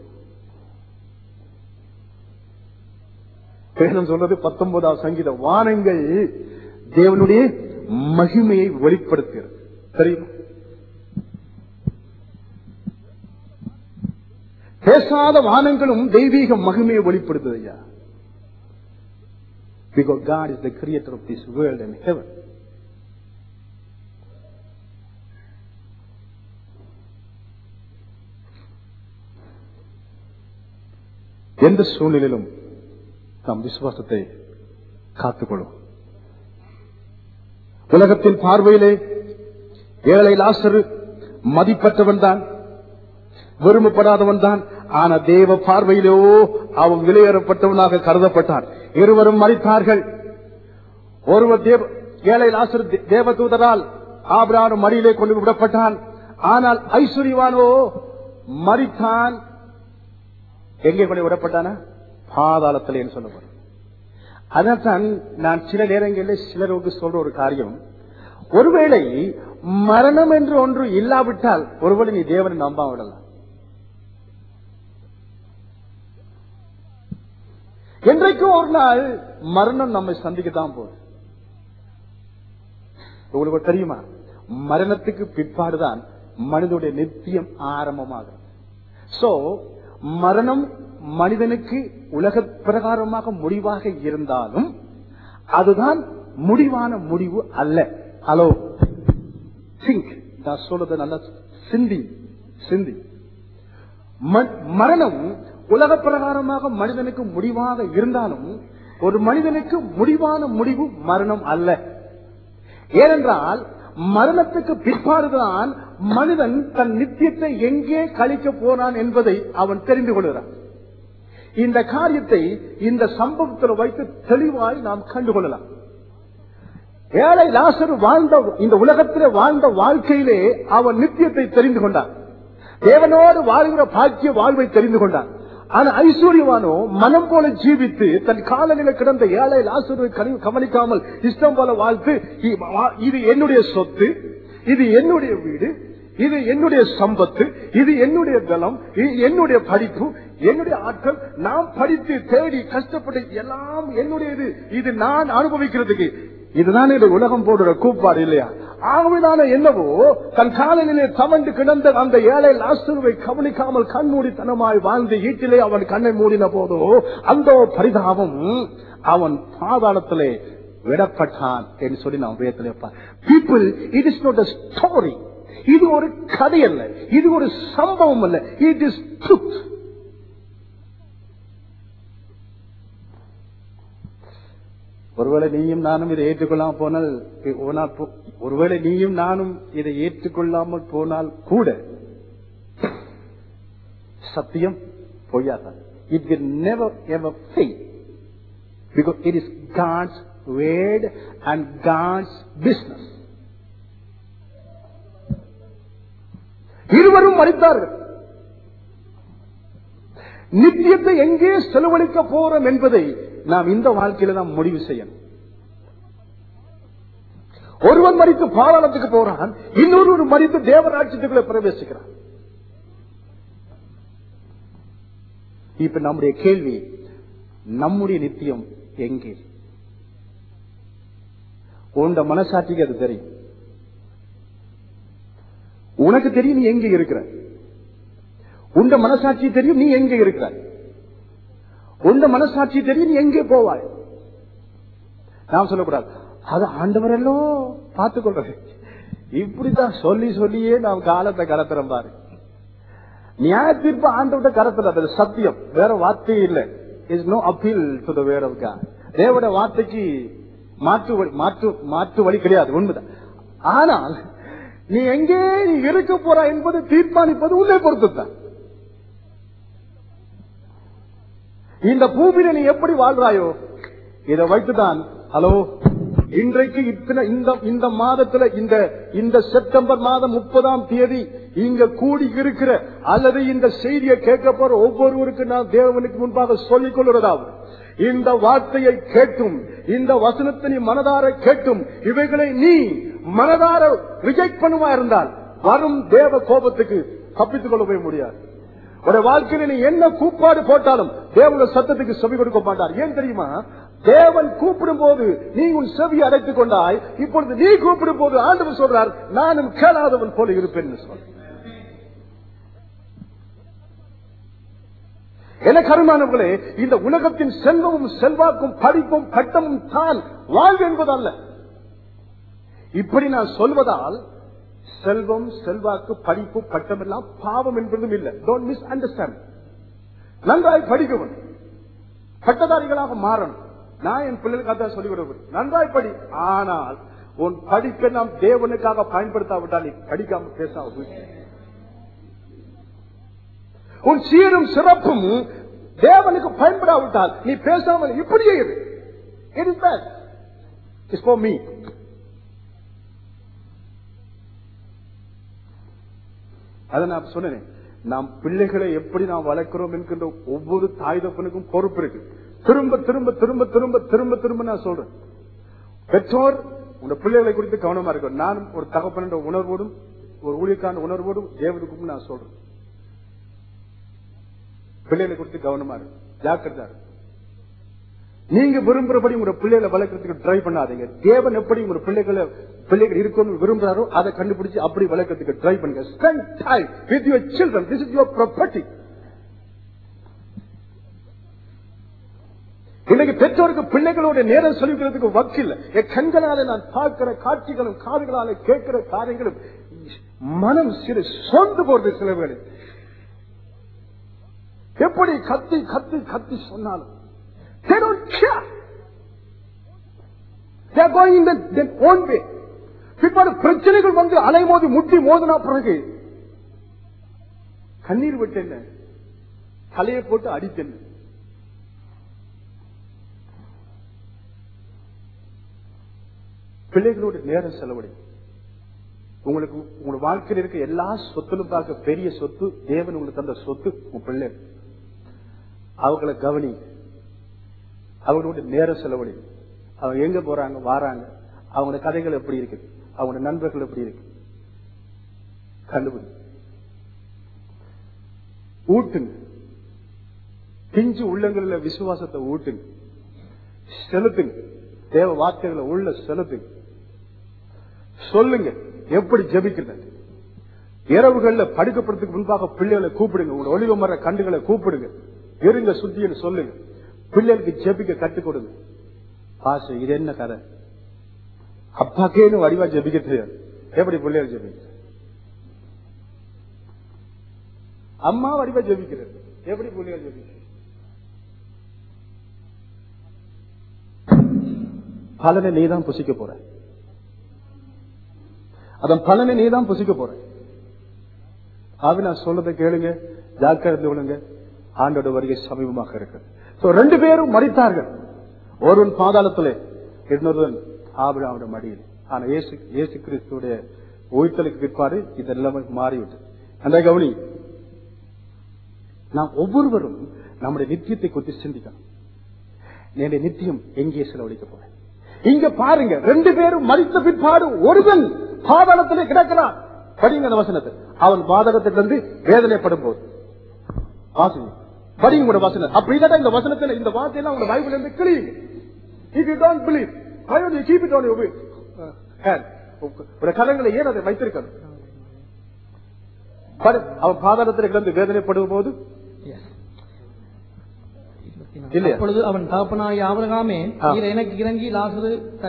வேதம் சொல்றது 19ஆம் சங்கீதம், வானங்கள் தேவனுடைய மகிமையை வெளிப்படுத்துகிறது. தெரியுமா? பேசாத வானங்களும் தெய்வீக மகிமையை வெளிப்படுத்துது ஐயா. Because God is the creator of this world and heaven. எந்த சூழ்நிலையிலும் நம் விசுவாசத்தை காத்துக்கொள்ளும். உலகத்தின் பார்வையிலே ஏழை லாசரு மதிப்பற்றவன் தான், விரும்பப்படாதவன் தான். ஆனா தேவ பார்வையிலோ அவன் விலையேறப்பட்டவனாக கருதப்பட்டான். இருவரும் மரித்தார்கள். ஒருவர் ஏழை லாசரு தேவதூதரால் ஆபிரகாம் மடியிலே கொண்டு விடப்பட்டான். ஆனால் ஐஸ்வர்யவானோ மரித்தான். எங்கே கொண்டு விடப்பட்டானா? பாதாளத்திலே சொல்லப்படும். அதான் நான் சில நேரங்களில் சிலருக்கு சொல்ற ஒரு காரியம், ஒருவேளை மரணம் என்று ஒன்று இல்லாவிட்டால் ஒருவேளை நீ தேவனை நம்ப விடலாம். என்றைக்கும் ஒரு நாள் மரணம் நம்மை சந்திக்கத்தான் போகுது. உங்களுக்கு தெரியுமா, மரணத்துக்கு பிற்பாடுதான் மனிதனுடைய நித்தியம் ஆரம்பமாகும். சோ மரணம் மனிதனுக்கு உலக பிரகாரமாக முடிவாக இருந்தாலும் அதுதான் முடிவான முடிவு அல்ல. ஹலோ திங்க், நான் சொல்றது நல்லா சிந்தி. மரணம் உலக பிரகாரமாக மனிதனுக்கு முடிவாக இருந்தாலும் ஒரு மனிதனுக்கு முடிவான முடிவு மரணம் அல்ல. ஏனென்றால் மரணத்துக்கு பிற்பாடுதான் மனிதன் தன் நித்தியத்தை எங்கே கழிக்க போனான் என்பதை அவன் தெரிந்து கொள்கிறான். இந்த காரியத்தை இந்த சம்பவத்தில் வைத்து தெளிவாய் நாம் கண்டுகொள்ளலாம். ஏழை லாசரு வாழ்ந்த இந்த உலகத்திலே வாழ்ந்த வாழ்க்கையிலே அவன் நித்தியத்தை தெரிந்து கொண்டான். தேவனோடு வாழ்கிற பாக்கிய வாழ்வை தெரிந்து கொண்டான். ஆனா ஐஸ்வர்யவானோ மனம் போல ஜீவித்து தன் காலநில கிடந்த ஏழை லாசருவை கவனிக்காமல் இஷ்டம் போல வாழ்த்து, இது என்னுடைய சொத்து, இது என்னுடைய வீடு, இது என்னுடைய சம்பத்து, இது என்னுடைய பலம், என்னுடைய படிப்பு, என்னுடைய ஆட்கள், நாம் படித்து தேடி கஷ்டப்பட்டு எல்லாம் என்னுடையது, இது நான் அனுபவிக்கிறதுக்கு. இதுதான் இந்த உலகம் போடுற கூப்பாடு இல்லையா? ஆகவேதான என்னவோ தன் காலநிலை தவண்டு கிடந்த அந்த ஏழை லாசருவை கவனிக்காமல் கண்மூடித்தனமாய் வாழ்ந்து ஈட்டிலே அவன் கண்ணை மூடின போதோ அந்த பரிதாபம் அவன் பாதாளத்திலே விடப்பட்டான் என்று சொல்லி நாம் வேதத்திலே people. It is not a story. இது ஒரு கதை அல்ல, இது ஒரு சம்பவம் அல்ல, இட் இஸ் ட்ரூத். ஒருவேளை நீயும் நானும் இதை ஏற்றுக்கொள்ளாமல் போனால் ஒருவேளை நீயும் நானும் இதை ஏற்றுக்கொள்ளாமல் போனால் கூட சத்தியம் பொய்யாதான். It will never ever fail because it is God's word and God's business. இருவரும் மரித்தார்கள். நித்தியத்தை எங்கே செலவழிக்க போறோம் என்பதை நாம் இந்த வாழ்க்கையில தான் முடிவு செய்யணும். ஒருவன் மரித்து பாதாளத்துக்கு போறான், இன்னொரு மரித்து தேவராட்சியத்துக்குள்ள பிரவேசிக்கிறான். இப்ப நம்முடைய கேள்வி, நம்முடைய நித்தியம் எங்கே? உண்ட மனசாட்சிக்கு அது தெரியும். உனக்கு தெரியும் நீ எங்கே இருக்கிற. உண்ட மனசாட்சி தெரியும் நீ எங்கே இருக்கிற. உண்ட மனசாட்சி தெரியும் நீ எங்கே போவாய். நாம் சொல்லக்கூடாது, அது ஆண்டவரல்லோ பார்த்துக் கொள்றது. இப்படித்தான் சொல்லி சொல்லியே நாம் காலத்தை கடத்துறோம் பாரு. நியாய தீர்ப்பு ஆண்டவர்கிட்ட கடத்துறது சத்தியம், வேற வார்த்தையே இல்லை. Is no appeal to the word of God. தேவனுடைய வார்த்தைக்கு மாற்று வழி கிடையாது, உண்மைதான். ஆனால் நீ எங்கே நீ இருக்க போறா என்பது தீர்மானிப்பது உன்னை பொறுத்துத்தான். இந்த பூமியில நீ எப்படி வாழ்றாயோ இதை வைத்துதான். ஹலோ, இன்றைக்கு இந்த மாதத்துல இந்த செப்டம்பர் மாதம் 30ஆம் தேதி இங்க கூடி இருக்கிற அல்லது இந்த செய்தியை கேட்க போற ஒவ்வொருவருக்கு நான் தேவனுக்கு முன்பாக சொல்லிக் கொள்வதாவது, இந்த வார்த்தையை கேட்டும் இந்த வசனத்தை நீ மனதார கேட்டும் இவைகளை நீ மனதார ரிஜெக்ட் பண்ணுவா இருந்தால் வரும் தேவ கோபத்துக்கு தப்பித்துக் கொள்ள போய் முடியாது. ஒரு வாழ்க்கையில நீ என்ன கூப்பாடு போட்டாலும் தேவனுடைய சத்தத்துக்கு செவி கொடுக்க மாட்டார். ஏன் தெரியுமா? தேவன் கூப்பிடும் போது நீ உன் செவியை அடைத்துக் கொண்டாய். இப்பொழுது நீ கூப்பிடும் போது ஆண்டவர் சொல்றார், நானும் கேளாதவன் போல இருப்பேன் சொல்ற. என கருமானவர்களே, இந்த உலகத்தின் செல்வமும் செல்வாக்கும் படிப்பும் பட்டமும் தான் வாழ்வு என்பதல்ல. இப்படி நான் சொல்வதால் செல்வம் செல்வாக்கு படிப்பு பட்டம் எல்லாம் பாவம் என்பதும் இல்லை. Don't misunderstand. நன்றாய் படிக்கவன் பட்டதாரிகளாக மாறணும். நான் என் பிள்ளைகளுக்கு அதான் சொல்லிக் கொடுப்பேன், நன்றாய் படி. ஆனால் உன் படிப்பை நாம் தேவனுக்காக பயன்படுத்தாவிட்டால் நீ படிக்காம பேசாம உன் சீரும் சிறப்பும் தேவனுக்கு பயன்படாவிட்டால் நீ பேசாமல் இப்படியே இரு. It is bad. It's for me. அதை நான் சொன்னேன். நாம் பிள்ளைகளை எப்படி நாம் வளர்க்கிறோம் என்கின்ற ஒவ்வொரு தாய் தப்பனுக்கும் பொறுப்பு இருக்கு. திரும்ப திரும்ப திரும்ப திரும்ப திரும்ப திரும்ப நான் சொல்றேன், பெற்றோர் உங்க பிள்ளைகளை குறித்து கவனமா இருக்கும். நானும் ஒரு தகப்பன் என்ற உணர்வோடும் ஒரு ஊழியக்கான உணர்வோடும் தேவனுக்கும் நான் சொல்றேன், பிள்ளைகளை குறித்து கவனமா இருக்கு, ஜாக்கிரதா இருக்கு. நீங்க விரும்புறபடி உங்க பிள்ளைகளை வளர்க்கறதுக்கு ட்ரை பண்ணாதீங்க. தேவன் எப்படி உங்க பிள்ளைகள் இருக்கணும் விரும்புறாரோ அதை கண்டுபிடிச்சு அப்படி வளர்க்கறதுக்கு ட்ரை பண்ணுங்க. Spend time with your children. This is your property. இன்னைக்கு பெற்றோருக்கு பிள்ளைகளோட நேரம் சொல்லிக்கிறதுக்கு வக்கில்லை. என் கண்களால நான் பார்க்கிற காட்சிகளும் காதுகளால கேட்கிற காரியங்களும் மனம் சிறு சொந்து போறது சில வேலை. எப்படி கத்தி கத்தி கத்தி சொன்னாலும் they don't care. They are going in their own way. பிற்பாடு பிரச்சனைகள் வந்து அலைமோதி முட்டி மோதினா பிறகு கண்ணீர் விட்டு என்ன, தலையை போட்டு அடிக்கல. பிள்ளைகளோட நேரம் செலவழி. உங்களுக்கு உங்க வாழ்க்கையில் இருக்க எல்லா சொத்திலும் பார்க்க பெரிய சொத்து தேவன் உங்களுக்கு தந்த சொத்து உங்க பிள்ளை. அவங்களை கவனி, அவங்களோட நேரம் செலவழி. அவங்க எங்க போறாங்க வாராங்க, அவங்களோட கதைகள் எப்படி இருக்கு, அவங்களோட நண்பர்கள் எப்படி இருக்கு கண்டுபிடி. ஊட்டுங்க, பிஞ்சு உள்ளங்களில் விசுவாசத்தை ஊட்டுங்க, செலுத்துங்க, தேவ வார்த்தைகளை உள்ள செலுத்துங்க. சொல்லுங்க எப்படி ஜெபிக்கிறது. இரவுகள்ல படுக்கப்படுறதுக்கு முன்பாக பிள்ளைகளை கூப்பிடுங்க, உங்களோட ஒளிவ மர கண்டுகளை கூப்பிடுங்க, இருங்க சுத்தின்னு சொல்லுங்க. பிள்ளைகளுக்கு ஜெபிக்க கற்றுக் கொடுங்க. பாச இது என்ன கதை, அப்பாக்கேன்னு வடிவா ஜெபிக்க தெரியாது, எப்படி பிள்ளைகள் ஜெபிக்க, அம்மா வடிவா ஜெபிக்கிறது, எப்படி பிள்ளைகள் ஜெபிக்க. பலனை நீதான் புசிக்க போற, அதன் பலனை நீதான் புசிக்க போற. ஆவி நான் சொல்றதை கேளுங்க, ஜாக்கிரதை விடுங்க, ஆண்டோட வருகை சமீபமாக இருக்கு. ரெண்டு பேரும் மரித்தார்கள், ஒருவன் பாதாளத்திலே, இன்னொருவன் ஆபிரகாமுடைய மடியில். ஆனா இயேசு கிறிஸ்துடைய உயிர்த்தலுக்கு பிற்பாடு இதெல்லாம் மாறிவிட்டு. அந்த கவனி, நாம் ஒவ்வொருவரும் நம்முடைய நித்தியத்தை குறித்து சிந்திக்கணும். என்னுடைய நித்தியம் எங்கே செலவழிக்க போறேன். இங்க பாருங்க, ரெண்டு பேரும் மரித்த பிற்பாடு ஒருவன் பாதாளத்திலே கிடக்கிறான். படிங்க அந்த வசனத்தை. அவன் பாதகத்திலிருந்து வேதனைப்படும் போது படிங்க கூட வசனம். அப்படி இல்லாட்டா இந்த வசனத்துல இந்த வார்த்தையெல்லாம் உங்க பைபிள் இருந்து கிளியுங்க. If you don't believe, why don't you keep it on your hand? ஒரு கலங்களை ஏன் அதை வைத்திருக்கணும். அவன் பாதாளத்தில் கிடந்து வேதனைப்படும் போது அப்பொழுது அவன் தகப்பனாகிய ஆபிரகாமே, நீர் எனக்கு இறங்கி லாசரு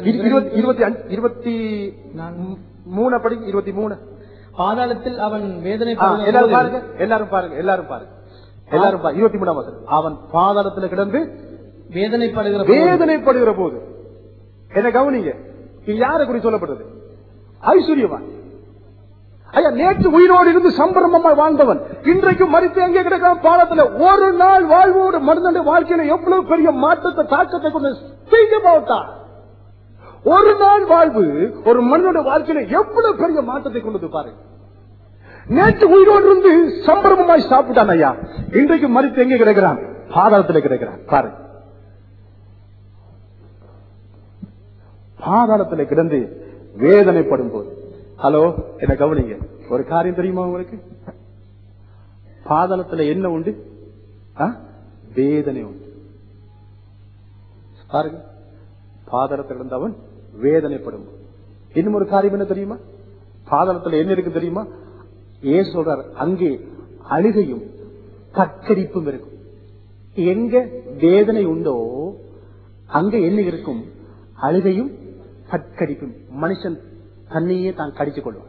23 படி 23 பாதாளத்தில் அவன் வேதனை. எல்லாரும் பாருங்க, எல்லாரும் பாருங்க, எல்லாரும் பாருங்க, எல்லாரும் 23ஆம் வசனம். அவன் பாதாளத்தில் கிடந்து வேதனைப்படுகிற போது என்ன கவனிங்க, யாரை குறித்து சொல்லப்பட்டது? ஐஸ்வர்யவான். ஐயா, நேற்று உயிரோடு இருந்து சம்பரமமாய் வாழ்ந்தவன் இன்றைக்கு மரித்து எங்கே கிடக்கிறான்? பாலத்துல. ஒரு நாள் வாழ்வோடு மனிதனுடைய வாழ்க்கையில எவ்வளவு பெரிய மாற்றத்தை தாக்கத்தை கொண்டு ஒரு நாள் வாழ்வு ஒரு மனிதனுடைய வாழ்க்கையில எவ்வளவு பெரிய மாற்றத்தை கொண்டது பாருங்க. நேற்று உயிரோடு இருந்து சம்பரமமாய் சாப்பிட்டான் ஐயா, இன்றைக்கு மரித்து எங்கே கிடக்கிறான்? பாதாளத்தில் கிடக்கிறான். பாருங்க, பாதாளத்தில் கிடந்து வேதனைப்படும் போது. ஹலோ, என்ன கவனிங்க, ஒரு காரியம் தெரியுமா உங்களுக்கு? பாதாளத்துல என்ன உண்டு? வேதனை உண்டு. பாருங்க, பாதாளத்தில் இருந்தவன் வேதனைப்படும். இன்னும் ஒரு காரியம் என்ன தெரியுமா? பாதாளத்துல என்ன இருக்கு தெரியுமா? ஏன் சொல்றார்? அங்கே அழுகையும் கற்கரிப்பும் இருக்கும். எங்க வேதனை உண்டோ அங்க என்ன இருக்கும்? அழுகையும் கற்கரிப்பும். மனுஷன் தன்னையே தான் கடித்துக் கொள்வான்.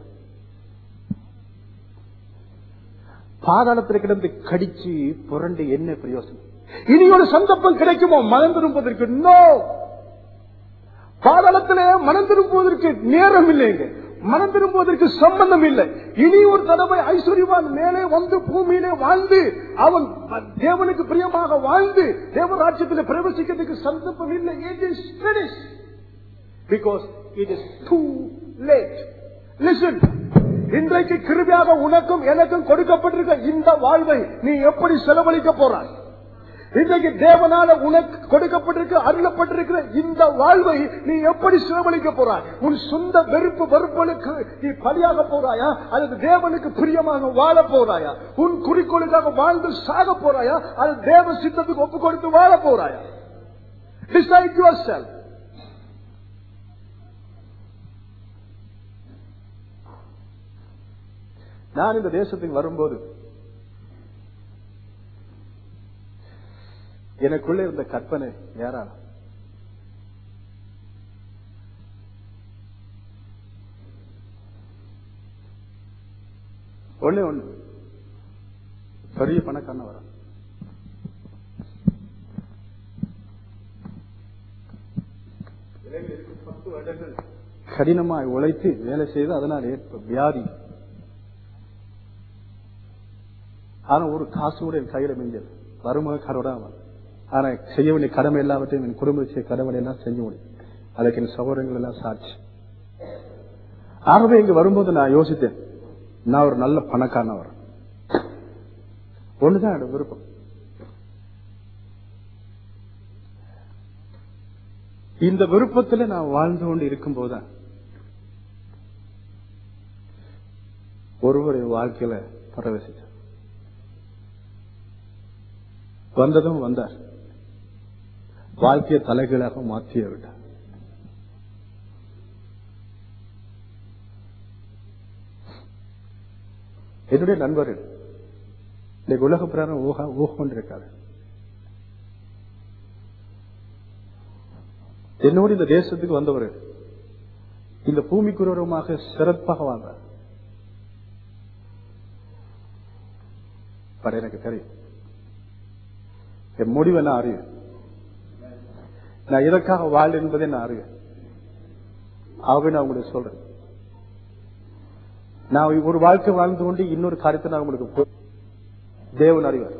பாதாளத்தில் கிடந்து கடிச்சு புரண்டு என்ன பிரயோசனம்? இனி ஒரு சந்தர்ப்பம் கிடைக்குமோ மனம் திரும்புவதற்கு? நோ. பாதாளத்திலே மனம் திரும்புவதற்கு நேரம் இல்லைங்க, மனம் திரும்புவதற்கு சம்பந்தம் இல்லை. இனி ஒரு தடவை ஐஸ்வர்யவான் மேலே வந்து பூமியிலே வாழ்ந்து அவன் தேவனுக்கு பிரியமாக வாழ்ந்து தேவராஜ்யத்தில் பிரவேசிக்கிறதுக்கு சந்தர்ப்பம் இல்லை. It is finished because it is too late. Listen, இன்றைக்கு கிருபையாக உனக்கும் எனக்கும் கொடுக்கப்பட்டிருக்க இந்த வாழ்வை நீ எப்படி செலவழிக்க போறாய்? இன்றைக்கு தேவனால உனக்கு கொடுக்கப்பட்டிருக்க அருளப்பட்டிருக்கிற இந்த வாழ்வை நீ எப்படி செலவழிக்க போறாய்? உன் சொந்த வெறுப்புகளுக்கு நீ பலியாக போறாயா, அல்லது தேவனுக்கு பிரியமாக வாழ போறாயா? உன் குறிக்கோளுக்காக வாழ்ந்து சாக போறாயா, அல்லது தேவ சித்தத்துக்கு ஒப்பு கொடுத்து வாழ போறாயா? Decide yourself. நான் இந்த தேசத்துக்கு வரும்போது எனக்குள்ள இருந்த கற்பனை ஏராளம். ஒண்ணு பெரிய பணக்காரன் வரும், 10 வருடங்கள் கடினமாய் உழைத்து வேலை செய்து அதனால் ஏற்ப வியாதி. ஆனா ஒரு காசு கூட என் கையில மிஞ்சல் வருமாக கடவுடாம. ஆனா செய்ய வேண்டிய கடமை எல்லாவற்றையும் என் குடும்பத்தை கடமை எல்லாம் செஞ்சு முடியும். அதுக்கு என் சகோதரங்கள் எல்லாம் சாட்சி. ஆகவே இங்க வரும்போது நான் யோசித்தேன், நான் ஒரு நல்ல பணக்காரனா வரேன். ஒண்ணுதான் என்னோட விருப்பம். இந்த விருப்பத்துல நான் வாழ்ந்து கொண்டு இருக்கும் போதுதான் ஒருவருடைய வாழ்க்கையில பிரவேசித்தார். வந்ததும் வந்தார், வாழ்க்கையை தலைகீழாக மாற்றிய விட்டார். என்னுடைய நண்பர்கள் இந்த உலக பிரகாரம் ஊகொண்டிருக்காரு. என்னோடு இந்த தேசத்துக்கு வந்தவர்கள் இந்த பூமிக்குரமாக சிறப்பாக வாழ்ந்தார். எனக்கு தெரியும் என் முடிவை நான் அறிவேன். நான் எதற்காக வாழ் என்பதை நான் அறிவேன். ஆகவே நான் உங்களுக்கு சொல்றேன், நான் ஒரு வாழ்க்கை வாழ்ந்து கொண்டு இன்னொரு காரியத்தை நான் உங்களுக்கு தேவன் அறிவார்.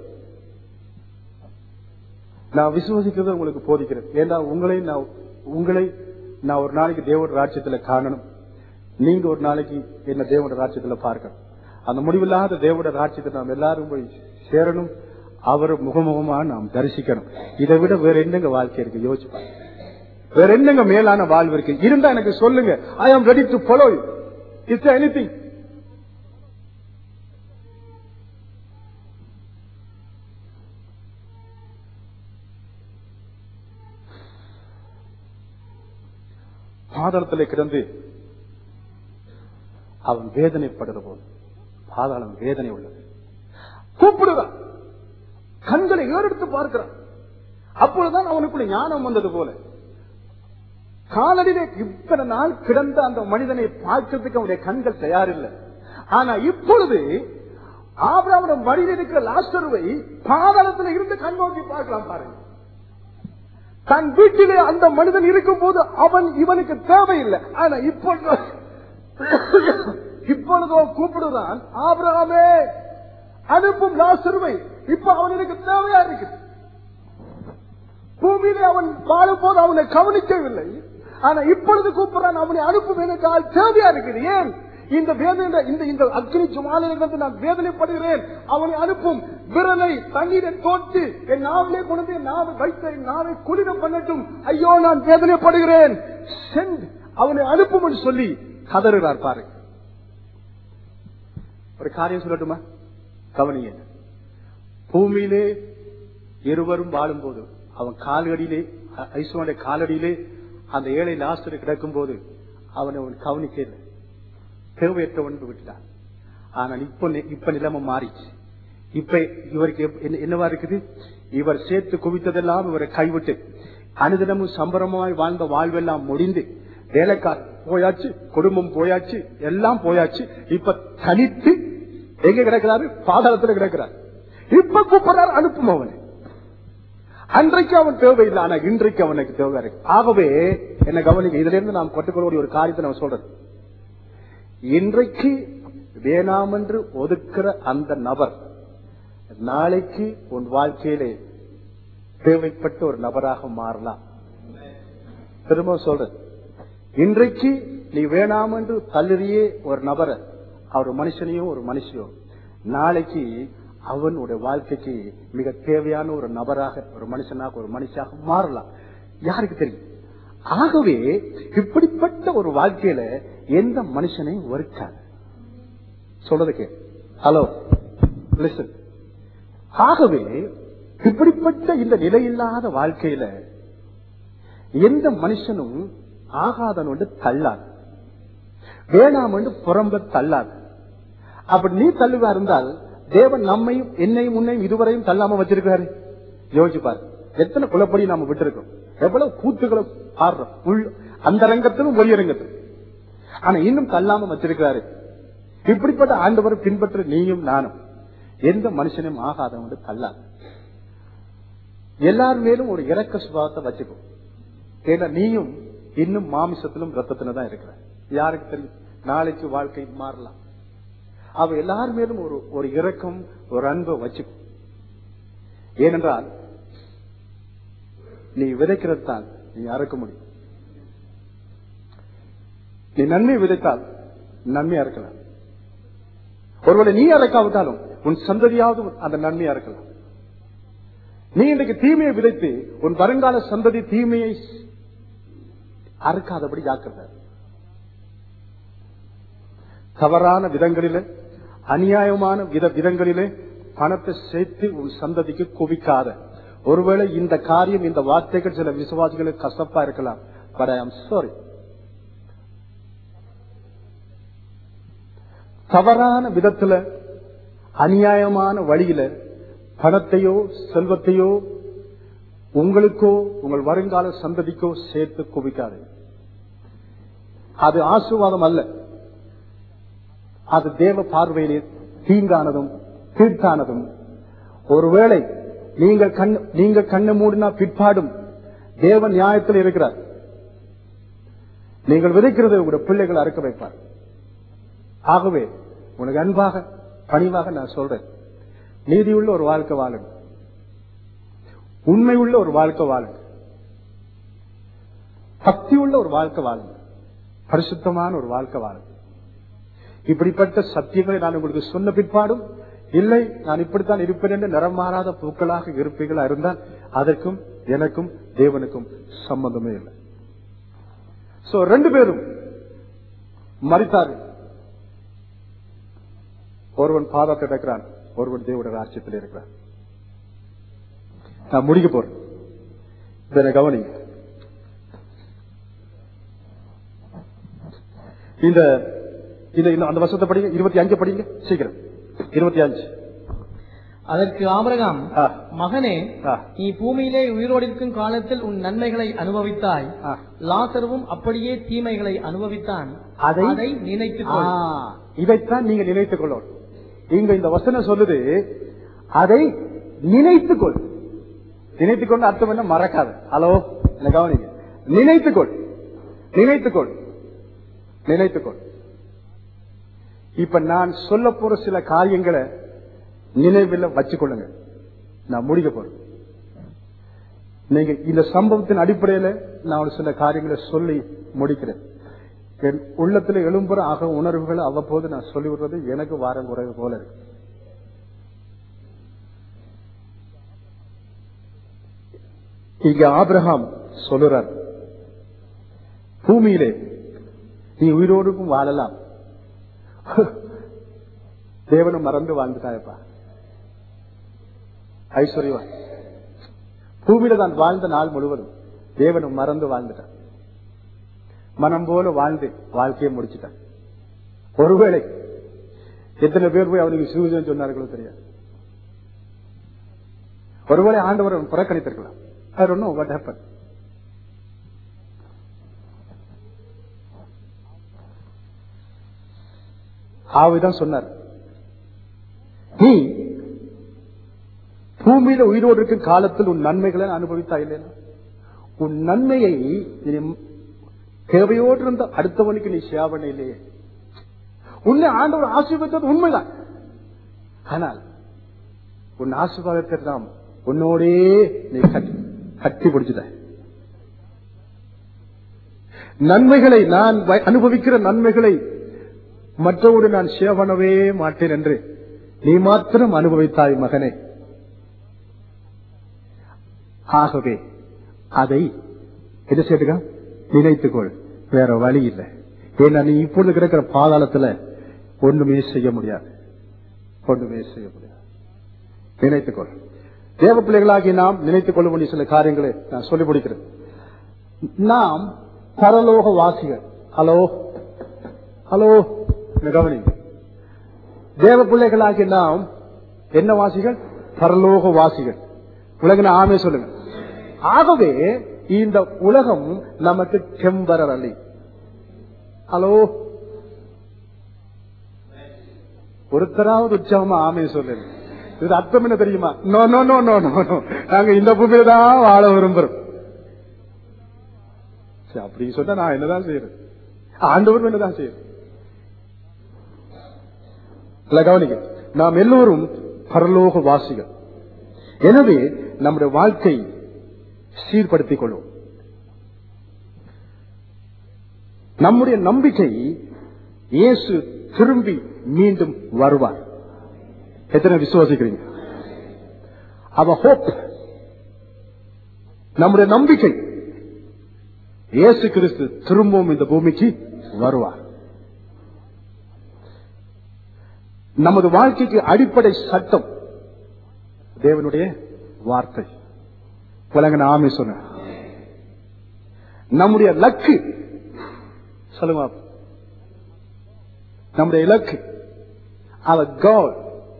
நான் விசுவாசிக்கிறத உங்களுக்கு போதிக்கிறேன். ஏன்னா உங்களை நான் ஒரு நாளைக்கு தேவனுடைய ராஜ்யத்துல காணணும், நீங்க ஒரு நாளைக்கு என்ன தேவனுடைய ராஜ்யத்துல பார்க்கணும். அந்த முடிவில்லாத தேவனுடைய ராஜ்யத்தை நாம் எல்லாரும் போய் சேரணும், அவர் முகமுகமா நாம் தரிசிக்கணும். இதை விட வேற என்னங்க வாழ்க்கை இருக்கு? யோசிப்பாங்க. வேற என்னங்க மேலான வாழ்வு இருக்கு? இருந்தா எனக்கு சொல்லுங்க. I am ready to follow you. Is there anything? பாதாளத்திலே கிடந்து அவன் வேதனைப்படுற போது, பாதாளம் வேதனை உள்ளது, கூப்பிடுறான், கண்களை ஏறெடுத்து பார்க்கிறான். அப்பொழுதுதான் அவனுக்குள்ள ஞானம் வந்தது போல. காலடியிலே இத்தனை நாள் கிடந்த அந்த மனிதனை பார்க்கிறதுக்கு அவனுடைய கண்கள் தயாரில்லை. ஆனா இப்பொழுது ஆபிரகாமுடைய மடியில் இருக்கிற லாசருவை பாதாளத்தில் இருந்து கண் நோக்கி பார்க்கலாம். பாருங்க, தன் வீட்டிலே அந்த மனிதன் இருக்கும் போது இவனுக்கு தேவையில்லை. ஆனா இப்பொழுதோ கூப்பிடுறான், ஆபிரகாமே அனுப்பும் லாசருவை. இப்ப அவனுக்கு தேவையா இருக்கு. பூமியிலே அவன் வாழும் போது அவனை கவனிக்கவில்லை. ஆனா இப்பொழுது கூப்பிடுறான், அவனை அனுப்பும் எனக்கு ஆள் தேவையா இருக்குது. ஏன் இந்த வேதனை, இந்த அக்னி ஜுவாலையிலிருந்து நான் வேதனைப்படுகிறேன். அவனை அனுப்பும். விரலை தண்ணீரை தோட்டு என் நாவிலே கொண்டு என் நாவை வைத்த என் நாவை குளிரம் பண்ணட்டும். ஐயோ நான் வேதனைப்படுகிறேன், அவனை அனுப்பும் என்று சொல்லி கதறுகிறார். பாருங்க, ஒரு காரியம் சொல்லட்டுமா? கவனிங்க. பூமியிலே இருவரும் வாழும் போது அவன் காலடியிலே, ஐசுவனுடைய காலடியிலே அந்த ஏழை லாஸ்டர் கிடக்கும் போது அவனை கவனிக்கல, தேவையற்றவன் விட்டான். ஆனால் இப்ப நிலைமை மாறிச்சு. இப்ப இவருக்கு என்னவா இருக்குது? இவர் சேர்த்து குவித்ததெல்லாம் இவரை கைவிட்டு அனுதினமும் சம்பரமாய் வாழ்ந்த வாழ்வெல்லாம் முடிந்து, வேலைக்கார போயாச்சு, குடும்பம் போயாச்சு, எல்லாம் போயாச்சு. இப்ப தனித்து எங்க கிடக்கிறாரு? பாதாளத்தில் கிடக்கிறார். இப்ப கூப்பிடுறாரு, அனுப்பும் அவனை. அன்றைக்கு அவன் தேவையில்லை, ஆனா இன்றைக்கு அவனுக்கு தேவை இருக்கு. ஆகவே என்ன கவனிக்க, இதுல இருந்து நாம் கற்றுக்கொள்ள ஒரு காரியத்தை நான் சொல்றேன். இன்றைக்கு வேணாம் என்று ஒதுக்குற அந்த நபர் நாளைக்கு உன் வாழ்க்கையிலே தேவைப்பட்ட ஒரு நபராக மாறலாம். திரும்ப சொல்றேன், இன்றைக்கு நீ வேணாம் என்று தள்ளுறியே ஒரு நபரை, அவர் மனுஷனையோ ஒரு மனுஷியோ, நாளைக்கு அவனுடைய வாழ்க்கைக்கு மிக தேவையான ஒரு நபராக, ஒரு மனுஷனாக, ஒரு மனுஷாக மாறலாம். யாருக்கு தெரியும்? ஆகவே இப்படிப்பட்ட ஒரு வாழ்க்கையில எந்த மனுஷனையும் வெறுக்காது. சொல்றதுக்கு ஹலோ லிசன். ஆகவே இப்படிப்பட்ட இந்த நிலையில்லாத வாழ்க்கையில எந்த மனுஷனும் ஆகாதன் வந்து தள்ளாது, வேணாம் என்று புறம்ப தள்ளாது. அப்படி நீ தள்ளுவா இருந்தால் தேவன் நம்மையும் என்னையும் உன்னையும் இதுவரையும் தள்ளாம வச்சிருக்காரு. யோசிப்பார், எத்தனை குலப்படி நாம விட்டுருக்கோம், எவ்வளவு கூத்துக்களை ஆடுறோம் அந்த ரங்கத்திலும் ஒளிய ரங்கத்திலும். ஆனா இன்னும் தள்ளாம வச்சிருக்காரு. இப்படிப்பட்ட ஆண்டவர் பின்பற்ற நீயும் நானும் எந்த மனுஷனையும் ஆகாதவங்க தள்ளாது. எல்லார் மேலும் ஒரு இரக்க சுபாவத்தை வச்சுக்கும். ஏன்னா நீயும் இன்னும் மாமிசத்திலும் ரத்தத்திலும் தான் இருக்கிறார். யாருக்கு தெரியும், நாளைக்கு வாழ்க்கை மாறலாம். அவ எல்லார் மேலும் ஒரு இரக்கம், ஒரு அன்பை வச்சுக்கும். ஏனென்றால் நீ விதைக்கிறது தான் நீ அறுக்க முடியும். நீ நன்மை விதைத்தால் நன்மை அறுக்கலாம். ஒருவேளை நீ அறுக்காவிட்டாலும் உன் சந்ததியாவது அந்த நன்மை அறுக்கலாம். நீ இன்றைக்கு தீமையை விதைத்து உன் வருங்கால சந்ததி தீமையை அறுக்காதபடி ஜாக்கிரதை. தவறான விதங்களிலே, அநியாயமான விதங்களிலே பணத்தை சேர்த்து உன் சந்ததிக்கு குவிக்காத. ஒருவேளை இந்த காரியம், இந்த வார்த்தைகள் சில விசுவாசிகளுக்கு கசப்பா இருக்கலாம். But I am sorry. தவறான விதத்துல, அநியாயமான வழியில பணத்தையோ செல்வத்தையோ உங்களுக்கோ உங்கள் வருங்கால சந்ததிக்கோ சேர்த்து குவிக்காது. அது ஆசீர்வாதம் அல்ல. அது தேவ பார்வையிலே தீங்கானதும் தீர்த்தானதும். ஒருவேளை நீங்க கண்ணை மூடினா பிற்பாடும் தேவன் நியாயத்தில் இருக்கிறார். நீங்கள் விதைக்கிறது உங்களுடைய பிள்ளைகள் அறுக்க வைப்பார். ஆகவே உனக்கு அன்பாக பணிவாக நான் சொல்றேன், நீதியுள்ள ஒரு வாழ்க்கை வாழுங்க, உண்மை உள்ள ஒரு வாழ்க்கை வாழுங்க, பக்தி உள்ள ஒரு வாழ்க்கை வாழுங்க, பரிசுத்தமான ஒரு வாழ்க்கை வாழுங்க. இப்படிப்பட்ட சத்தியங்களை நான் உங்களுக்கு சொன்ன பிற்பாடும் இல்லை நான் இப்படித்தான் இருப்பேன் என்று நிறம் மாறாத பூக்களாக இருப்பீர்களா இருந்தால் அதற்கும் எனக்கும் தேவனுக்கும் சம்பந்தமே இல்லை. சோ 2 பேரும் மரித்தார்கள். ஒருவன் பாதாளத்தில் இருக்கிறான், ஒருவன் தேவனுடைய ராஜ்யத்தில் இருக்கிறான். நான் முடிக்க போறேன், இதை கவனிங்க. அந்த வருஷத்தை படிங்க, 25 படிங்க சீக்கிரம். 25. அதற்கு ஆபிரகாம், மகனே, நீ பூமியிலே உயிரோடு இருக்கும் காலத்தில் உன் நன்மைகளை அனுபவித்தாய், லாசருவும் அப்படியே தீமைகளை அனுபவித்தான், அதை நினைத்துக் கொள். இதைத்தான் நீங்க நினைத்துக் கொள்ளணும். இங்க இந்த வசனம் சொல்லுது, அதை நினைத்துக்கொள். நினைத்துக்கொண்டு அர்த்தம் என்ன? மறக்காத. ஹலோ, என்ன கவனிங்க. நினைத்துக்கொள், நினைத்துக்கொள், நினைத்துக்கொள். இப்ப நான் சொல்ல போற சில காரியங்களை நினைவில் வச்சுக்கொள்ளுங்க. நான் முடிக்க போறேன். நீங்க இந்த சம்பவத்தின் அடிப்படையில நான் சில காரியங்களை சொல்லி முடிக்கிறேன். என் உள்ளத்துல எழும்புற ஆக உணர்வுகளை அவ்வப்போது நான் சொல்லி விடுறது எனக்கு வாரம் குறைவு போல இருக்கு. இங்க ஆபிரகாம் சொல்லுறார், பூமியிலே நீ உயிரோடுக்கும் வாழலாம், தேவனை மறந்து வாழ்ந்துட்டாயப்பா. ஐஸ்வர்யவான் பூமியில தான் வாழ்ந்த நாள் முழுவதும் தேவனை மறந்து வாழ்ந்துட்டான். மனம் போல வாழ்ந்து வாழ்க்கையை முடிச்சுட்டான். ஒருவேளை எத்தனை பேர் போய் அவனுக்கு சுவிசேஷம் சொன்னார்களோ தெரியாது. ஒருவேளை ஆண்டவர் புறக்கணித்திருக்கலாம். I don't know what happened. ஆவிதான் சொன்னார், நீ பூமியில உயிரோடு இருக்கும் காலத்தில் உன் நன்மைகளை அனுபவித்தா இல்லையா? உன் நன்மையை தேவையோடு இருந்த அடுத்தவனுக்கு நீ சேவன இல்லையே. உன்னை ஆண்டவர் ஆசீர்வதித்தது உண்மைதான். ஆனால் உன் ஆசீர்வாதத்தை நாம் உன்னோடே நீ கட்டி பிடிச்சுட்ட. நன்மைகளை நான் அனுபவிக்கிற நன்மைகளை மற்றவோடு நான் சேவனவே மாட்டேன் என்று நீ மாத்திரம் அனுபவித்தாய் மகனே. ஆகவே அதை என்ன செய்யுங்க, நினைத்துக்கொள். வேற வழி இல்லை. ஏன்னா நீ இப்பொழுது கிடக்கிற பாதாளத்துல ஒண்ணுமே செய்ய முடியாது, ஒண்ணுமே செய்ய முடியாது. நினைத்துக்கொள். தேவ பிள்ளைகளாகி நாம் நினைத்துக் கொள்ள வேண்டிய சில காரியங்களை நான் சொல்லி முடிக்கிறேன். நாம் பரலோக வாசிகள். ஹலோ ஹலோ, கவனிங்க. தேவ பிள்ளைகளாகி நாம் என்ன வாசிகள்? பரலோக வாசிகள். உலக ஆமே சொல்லுங்க. ஆகவே இந்த உலகம் நமக்கு டெம்பரரி. ஹலோ, ஒருத்தராவது உற்சாகமா ஆமே சொல்லுங்க. இது அர்த்தம் என்ன தெரியுமா? No no no no no, நாங்க இந்த பூமியில தான் வாழ விரும்புறோம். அப்படி சொன்னா நான் என்னதான் செய்யறேன்? ஆண்டவர் என்னதான் செய்யறேன்? கவனிக்க, நாம் எல்லோரும் பரலோக வாசிகள். எனவே நம்முடைய வாழ்க்கை சீர்படுத்திக் கொள்ளும். நம்முடைய நம்பிக்கை இயேசு திரும்பி மீண்டும் வருவார். எத்தனை விசுவாசிக்கிறீங்க? அவர் ஹோப், நம்முடைய நம்பிக்கை இயேசு கிறிஸ்து திரும்பவும் இந்த பூமிக்கு வருவார். நமது வாழ்க்கைக்கு அடிப்படை சட்டம் தேவனுடைய வார்த்தை. உலக நாமே சொன்ன நம்முடைய லக்கு சொல்லுங்க, நம்முடைய இலக்கு அவர் காட்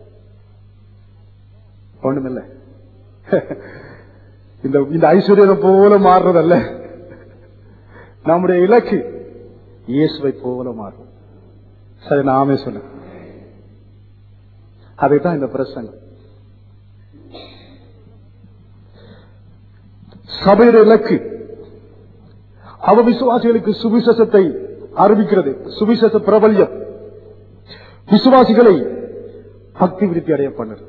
ஒண்ணுமில்லை. இந்த ஐஸ்வர்யம் போல மாறுறதல்ல, நம்முடைய இலக்கு இயேசுவை போல மாறும். சரி, நாமே சொன்ன அதைத்தான் இந்த பிரசங்கம். சபையுடைய இலக்கு அவ விசுவாசிகளுக்கு சுவிசேஷத்தை அறிவிக்கிறது, சுவிசேஷ பிரபல்யம், விசுவாசிகளை பக்தி விருத்தி அடைய பண்ணுறது.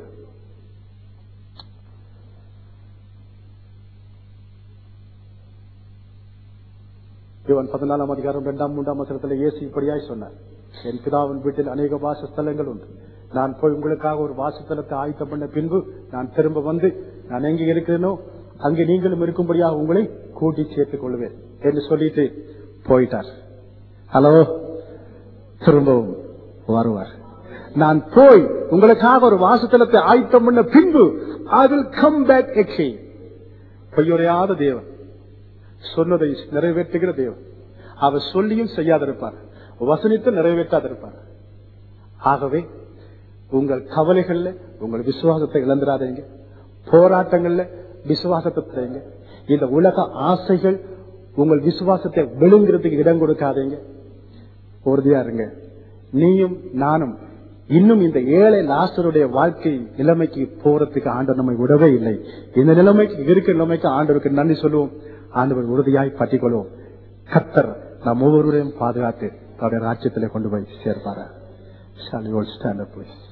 யோவான் 14ஆம் அதிகாரம் 2-3 வசனத்தில் இயேசு இப்படியாய் சொன்னார், என் பிதாவின் வீட்டில் அநேக வாசஸ்தலங்கள் உண்டு. நான் போய் உங்களுக்காக ஒரு வாசஸ்தலத்தை ஆயத்தம் பண்ண பின்பு நான் திரும்ப வந்து நான் எங்கே இருக்கிறேனோ அங்கே நீங்களும் இருக்கும்படியாக உங்களை கூட்டி சேர்த்துக் கொள்வேன் என்று சொல்லிட்டு போயிட்டார். ஹலோ, திரும்பவும் வருவார். நான் போய் உங்களுக்காக ஒரு வாசஸ்தலத்தை ஆயத்தம் பண்ண பின்பு I will come back again. பொய்யுரையாத தேவன், சொன்னதை நிறைவேற்றுகிற தேவன். அவர் சொல்லியும் செய்யாதிருப்பார், வசனித்து நிறைவேற்றாதிருப்பார். ஆகவே உங்கள் கவலைகள்ல உங்கள் விசுவாசத்தை இழந்துடாதீங்க, போராட்டங்கள்ல விசுவாசத்தை செய்யுங்க. இந்த உலக ஆசைகள் உங்கள் விசுவாசத்தை விழுங்குறதுக்கு இடம் கொடுக்காதீங்க. உறுதியா இருங்க. நீயும் நானும் இன்னும் இந்த ஏழை லாசருடைய வாழ்க்கை நிலைமைக்கு போறதுக்கு ஆண்டவர் நம்மை விடவே இல்லை. இந்த நிலைமைக்கு இருக்கிற நிலைமைக்கு ஆண்டவருக்கு நன்றி சொல்லுவோம். ஆண்டவர் உறுதியாய் பற்றிக் கொள்வோம். கர்த்தர் நம் ஒவ்வொருவரையும் பாதுகாத்து அவருடைய ராஜ்யத்திலே கொண்டு போய் சேர்ப்பார். Shall we all stand up, please?